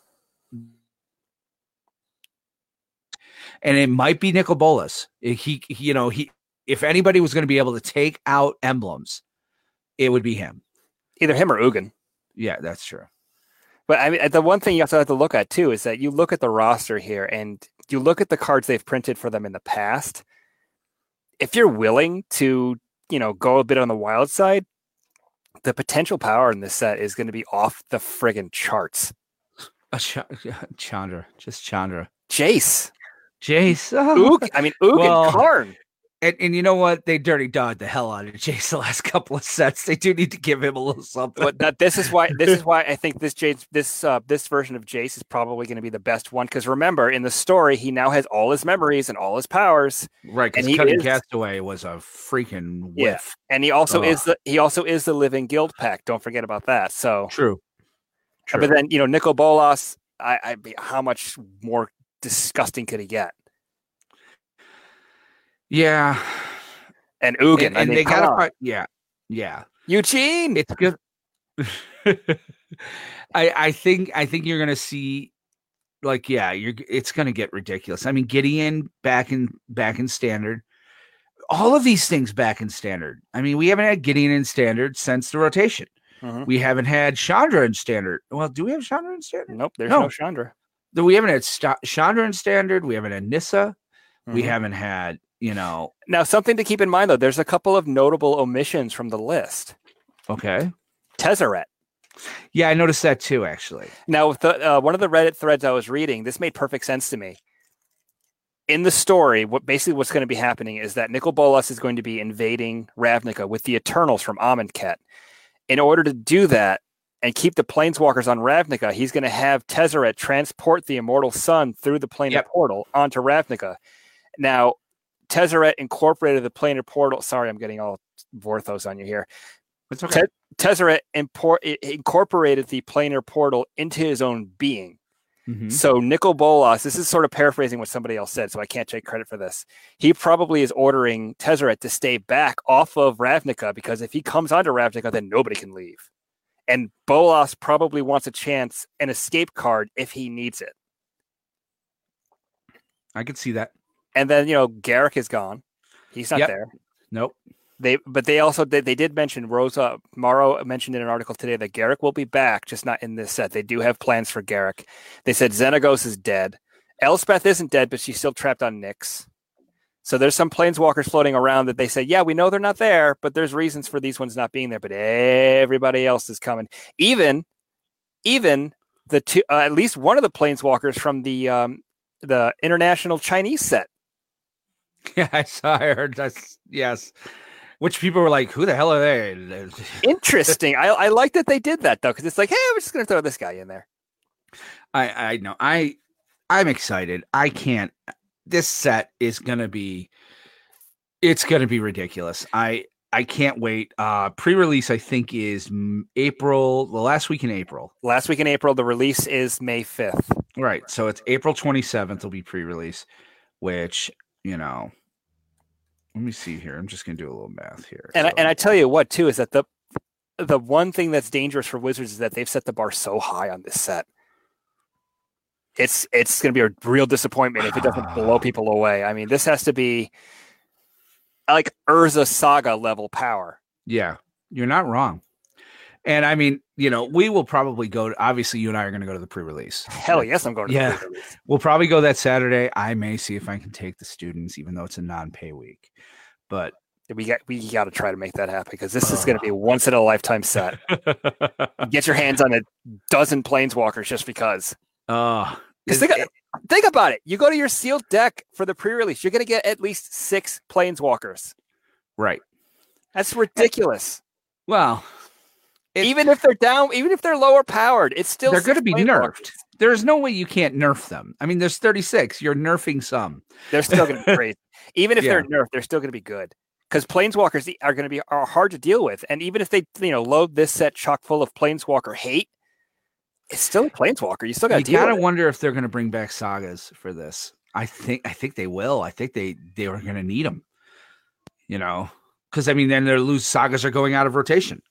and it might be Nicol Bolas. He, he, you know, he, if anybody was going to be able to take out emblems, it would be him. Either him or Ugin. Yeah, that's true. But I mean, the one thing you also have to look at too is that you look at the roster here and you look at the cards they've printed for them in the past. If you're willing to, you know, go a bit on the wild side, the potential power in this set is going to be off the friggin' charts. Uh, Ch- Chandra, just Chandra. Jace. Jace. Oh. Ugin, I mean, Ugin, well, Karn. And, and you know what? They dirty dogged the hell out of Jace the last couple of sets. They do need to give him a little something. But that, this is why this is why I think this Jace this uh, this version of Jace is probably going to be the best one. Because remember, in the story, he now has all his memories and all his powers. Right, because Cutting Castaway was a freaking whiff. Yeah. And he also Ugh. is the he also is the living guild pack. Don't forget about that. So true. True. But then you know, Nicol Bolas, I, I how much more disgusting could he get? Yeah. And Ugin, and, and I mean, they got on. to, yeah, yeah. Eugene, it's good. I I think I think you're gonna see, like, yeah, you're. It's gonna get ridiculous. I mean, Gideon back in back in standard, all of these things back in standard. I mean, we haven't had Gideon in standard since the rotation. Mm-hmm. We haven't had Chandra in standard. Well, do we have Chandra in standard? Nope, there's no, no Chandra. We haven't had St- Chandra in standard. We haven't had Nissa. Mm-hmm. We haven't had. You know, now something to keep in mind though, there's a couple of notable omissions from the list. Okay. Tezzeret. Yeah, I noticed that too, actually. Now, with the, uh, one of the Reddit threads I was reading, this made perfect sense to me. In the story, what basically what's going to be happening is that Nicol Bolas is going to be invading Ravnica with the Eternals from Amonkhet. In order to do that and keep the Planeswalkers on Ravnica, he's going to have Tezzeret transport the Immortal Sun through the Planar yep. Portal onto Ravnica. Now, Tezzeret incorporated the Planar Portal. Sorry, I'm getting all Vorthos on you here. It's okay. Te- Tezzeret import- incorporated the Planar Portal into his own being. Mm-hmm. So Nicol Bolas, this is sort of paraphrasing what somebody else said, so I can't take credit for this. He probably is ordering Tezzeret to stay back off of Ravnica because if he comes onto Ravnica, then nobody can leave. And Bolas probably wants a chance, an escape card if he needs it. I could see that. And then, you know, Garruk is gone. He's not yep. there. Nope. They, but they also they, they did mention Rosa Morrow mentioned in an article today that Garruk will be back, just not in this set. They do have plans for Garruk. They said Xenagos is dead. Elspeth isn't dead, but she's still trapped on Nyx. So there's some planeswalkers floating around that they say, yeah, we know they're not there, but there's reasons for these ones not being there. But everybody else is coming. Even, even the two, uh, at least one of the planeswalkers from the um, the international Chinese set. Yeah, I saw. I heard that. Yes. Which people were like, who the hell are they? Interesting. I, I like that they did that, though, because it's like, hey, we're just going to throw this guy in there. I, I know. I, I'm excited. I can't. This set is going to be, it's going to be ridiculous. I, I can't wait. Uh, pre-release, I think, is April, the last week in April. Last week in April. The release is May fifth. Right. So it's April twenty-seventh will be pre-release, which, you know, let me see here. I'm just going to do a little math here. And so. I, and I tell you what, too, is that the the one thing that's dangerous for Wizards is that they've set the bar so high on this set. It's it's going to be a real disappointment if it doesn't blow people away. I mean, this has to be like Urza Saga level power. Yeah, you're not wrong. And I mean, you know, we will probably go to, obviously you and I are going to go to the pre-release. Hell yes, I'm going to yeah. the pre-release. We'll probably go that Saturday. I may see if I can take the students, even though it's a non-pay week. But we got we got to try to make that happen because this uh, is going to be a once in a lifetime set. Get your hands on a dozen planeswalkers just because. Uh, think, think about it. You go to your sealed deck for the pre-release, you're going to get at least six planeswalkers. Right. That's ridiculous. Well, it, even if they're down, even if they're lower powered, it's still they're going to be nerfed. There's no way you can't nerf them. I mean, there's thirty-six. You're nerfing some. They're still going to be great. Even if Yeah. they're nerfed, they're still going to be good. Because planeswalkers are going to be are hard to deal with, and even if they, you know, load this set chock full of planeswalker hate, it's still a planeswalker. You still got to deal. You gotta with it. wonder if they're going to bring back sagas for this. I think I think they will. I think they they are going to need them. You know, because I mean, then their loose sagas are going out of rotation.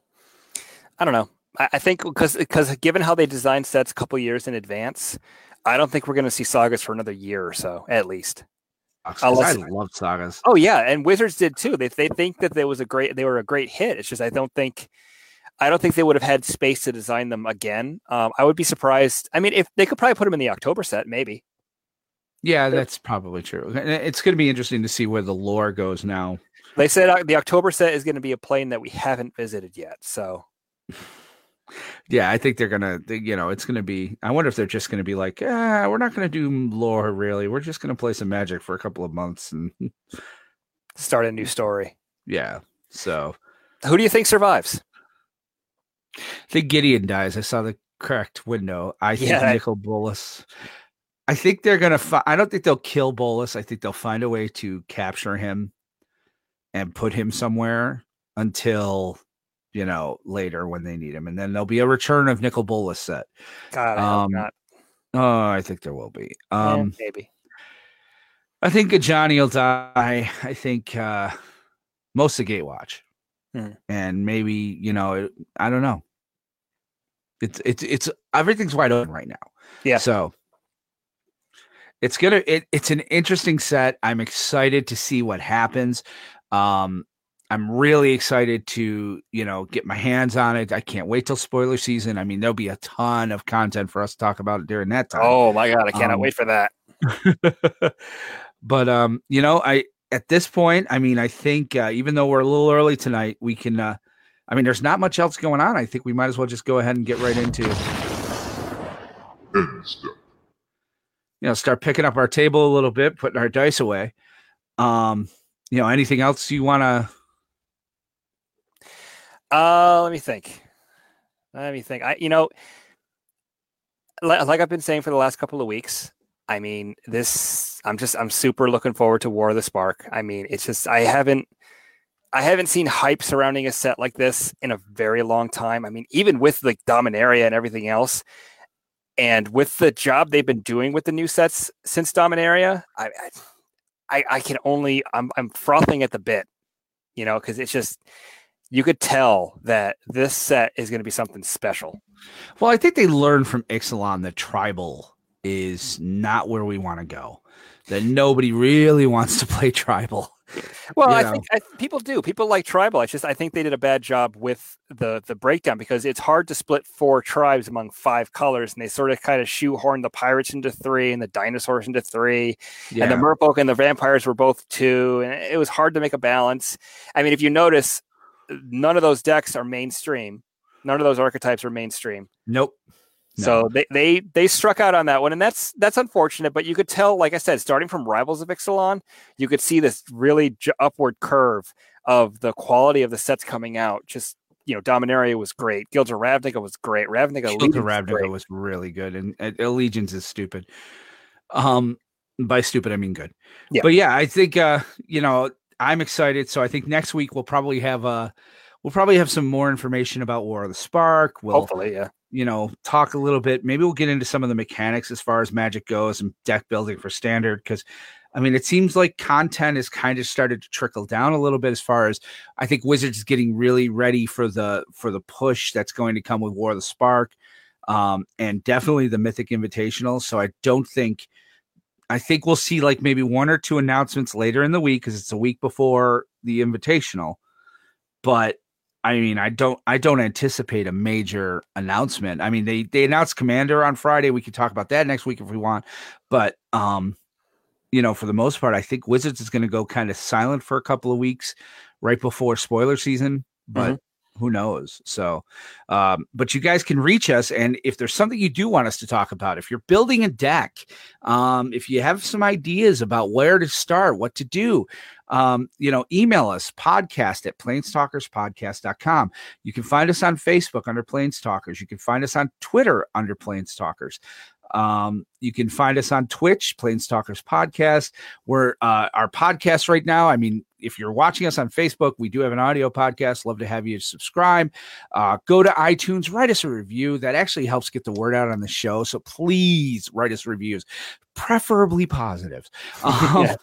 I don't know. I, I think because because given how they design sets a couple years in advance, I don't think we're going to see sagas for another year or so, at least. Unless, I love sagas. Oh yeah, and Wizards did too. They they think that there was a great they were a great hit. It's just I don't think I don't think they would have had space to design them again. Um, I would be surprised. I mean, if they could probably put them in the October set, maybe. Yeah, that's probably true. It's going to be interesting to see where the lore goes now. They said uh, the October set is going to be a plane that we haven't visited yet. So, yeah, I think they're going to, you know, it's going to be, I wonder if they're just going to be like, ah, we're not going to do lore really. We're just going to play some Magic for a couple of months and start a new story. Yeah. So, who do you think survives? I think Gideon dies. I saw the correct window. I think Yeah. Nicol Bolas. I think they're going to, fi- I don't think they'll kill Bolas. I think they'll find a way to capture him and put him somewhere until, you know, later when they need him. And then there'll be a return of Nicol Bolas set. God, I hope Um, not. Oh, I think there will be. Um, Yeah, maybe. I think Johnny will die. I think uh, most of Gatewatch. Hmm. And maybe, you know, it, I don't know. It's, it's, it's, everything's wide open right now. Yeah. So it's gonna it, it's an interesting set. I'm excited to see what happens. Um, I'm really excited to, you know, get my hands on it. I can't wait till spoiler season. I mean, there'll be a ton of content for us to talk about during that time. Oh my God, I cannot Um, wait for that. But um, you know, I at this point, I mean, I think uh, even though we're a little early tonight, we can. Uh, I mean, there's not much else going on. I think we might as well just go ahead and get right into, End step. you know, start picking up our table a little bit, putting our dice away. Um, you know, anything else you want to? Uh, let me think. Let me think. I, you know, like, like I've been saying for the last couple of weeks, I mean, this, I'm just, I'm super looking forward to War of the Spark. I mean, it's just, I haven't, I haven't seen hype surrounding a set like this in a very long time. I mean, even with like Dominaria and everything else, and with the job they've been doing with the new sets since Dominaria, I, I, I can only, I'm, I'm frothing at the bit, you know, because it's just, you could tell that this set is going to be something special. Well, I think they learned from Ixalan that tribal is not where we want to go. That nobody really wants to play tribal. Well, You I know. think I, people do. People like tribal. It's just I think they did a bad job with the the breakdown because it's hard to split four tribes among five colors, and they sort of kind of shoehorned the pirates into three and the dinosaurs into three, Yeah. and the merfolk and the vampires were both two, and it was hard to make a balance. I mean, if you notice, none of those decks are mainstream. None of those archetypes are mainstream. Nope. No. So they, they they struck out on that one, and that's that's unfortunate. But you could tell, like I said, starting from Rivals of Ixalan, you could see this really j- upward curve of the quality of the sets coming out. Just you know, Dominaria was great, Guilds of Ravnica was great, Ravnica Guild Allegiance of was Ravnica great. was really good, and, and Allegiance is stupid. Um, by stupid I mean good. Yeah. But yeah, I think uh, you know, I'm excited. So I think next week we'll probably have uh we'll probably have some more information about War of the Spark. We'll Hopefully, yeah. you know, talk a little bit. Maybe we'll get into some of the mechanics as far as Magic goes and deck building for Standard. Because, I mean, it seems like content has kind of started to trickle down a little bit as far as I think Wizards is getting really ready for the for the push that's going to come with War of the Spark, um, and definitely the Mythic Invitational. So I don't think I think we'll see like maybe one or two announcements later in the week because it's a week before the Invitational. But I mean, I don't, I don't anticipate a major announcement. I mean, they they announced Commander on Friday. We could talk about that next week if we want, but um, you know, for the most part, I think Wizards is going to go kind of silent for a couple of weeks right before spoiler season, but mm-hmm. who knows? So, um, but you guys can reach us, and if there's something you do want us to talk about, if you're building a deck, um, if you have some ideas about where to start, what to do. Um, you know, email us podcast at planestalkerspodcast dot com. You can find us on Facebook under Planestalkers. You can find us on Twitter under Planestalkers. Um, you can find us on Twitch, Planestalkers Podcast. We're uh, our podcast right now. I mean, if you're watching us on Facebook, we do have an audio podcast. Love to have you subscribe. Uh, go to iTunes, write us a review. That actually helps get the word out on the show. So please write us reviews, preferably positive. Um, yeah.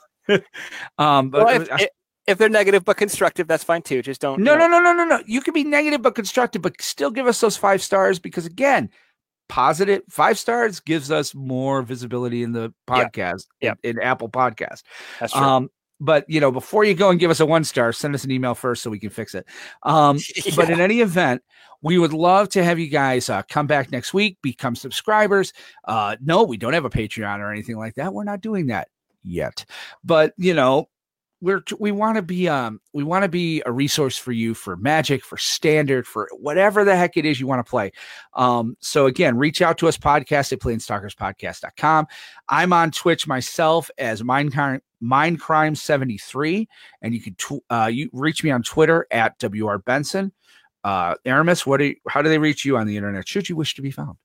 um, but well, if, I, if they're negative but constructive, that's fine too. Just don't. No, you know. no, no, no, no, no. You can be negative but constructive, but still give us those five stars because again, positive five stars gives us more visibility in the podcast, yeah. Yeah. in, in Apple Podcast. That's true. Um, but you know, before you go and give us a one star, send us an email first so we can fix it. Um, yeah. But in any event, we would love to have you guys uh, come back next week, become subscribers. Uh, no, we don't have a Patreon or anything like that. We're not doing that yet, but you know, we're we want to be um we want to be a resource for you for Magic, for Standard, for whatever the heck it is you want to play. Um, so again, reach out to us, podcast at planestalkers podcast dot com. I'm on Twitch myself as Mindcrime Mindcrime seventy-three, and you can tw- uh you reach me on Twitter at W R Benson. Uh, Aramis, what do you, how do they reach you on the internet? Should you wish to be found?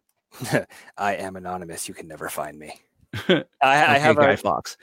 I am anonymous. You can never find me. I, I have Guy a, Fox.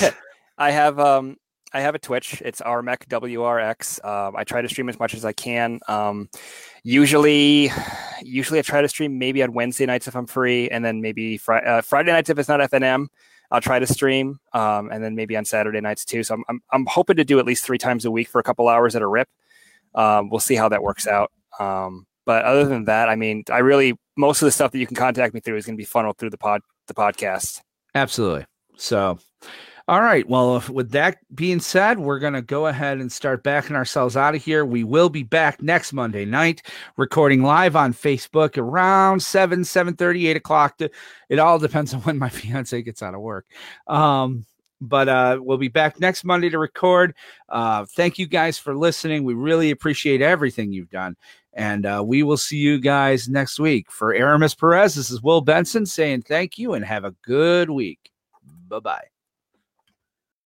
I have um I have a Twitch. It's R M E C W R X. Um, I try to stream as much as I can. Um, usually, usually I try to stream maybe on Wednesday nights if I'm free, and then maybe fri- uh, Friday nights if it's not F N M. I'll try to stream, um, and then maybe on Saturday nights too. So I'm, I'm I'm hoping to do at least three times a week for a couple hours at a rip. Um, we'll see how that works out. Um, but other than that, I mean, I really most of the stuff that you can contact me through is going to be funneled through the pod the podcast. Absolutely. So, all right. Well, if, with that being said, we're going to go ahead and start backing ourselves out of here. We will be back next Monday night, recording live on Facebook around seven, seven thirty, eight o'clock. To, it all depends on when my fiance gets out of work. Um, but uh, we'll be back next Monday to record. Uh, thank you guys for listening. We really appreciate everything you've done. And uh, we will see you guys next week. For Aramis Perez, this is Will Benson saying thank you and have a good week. Bye-bye.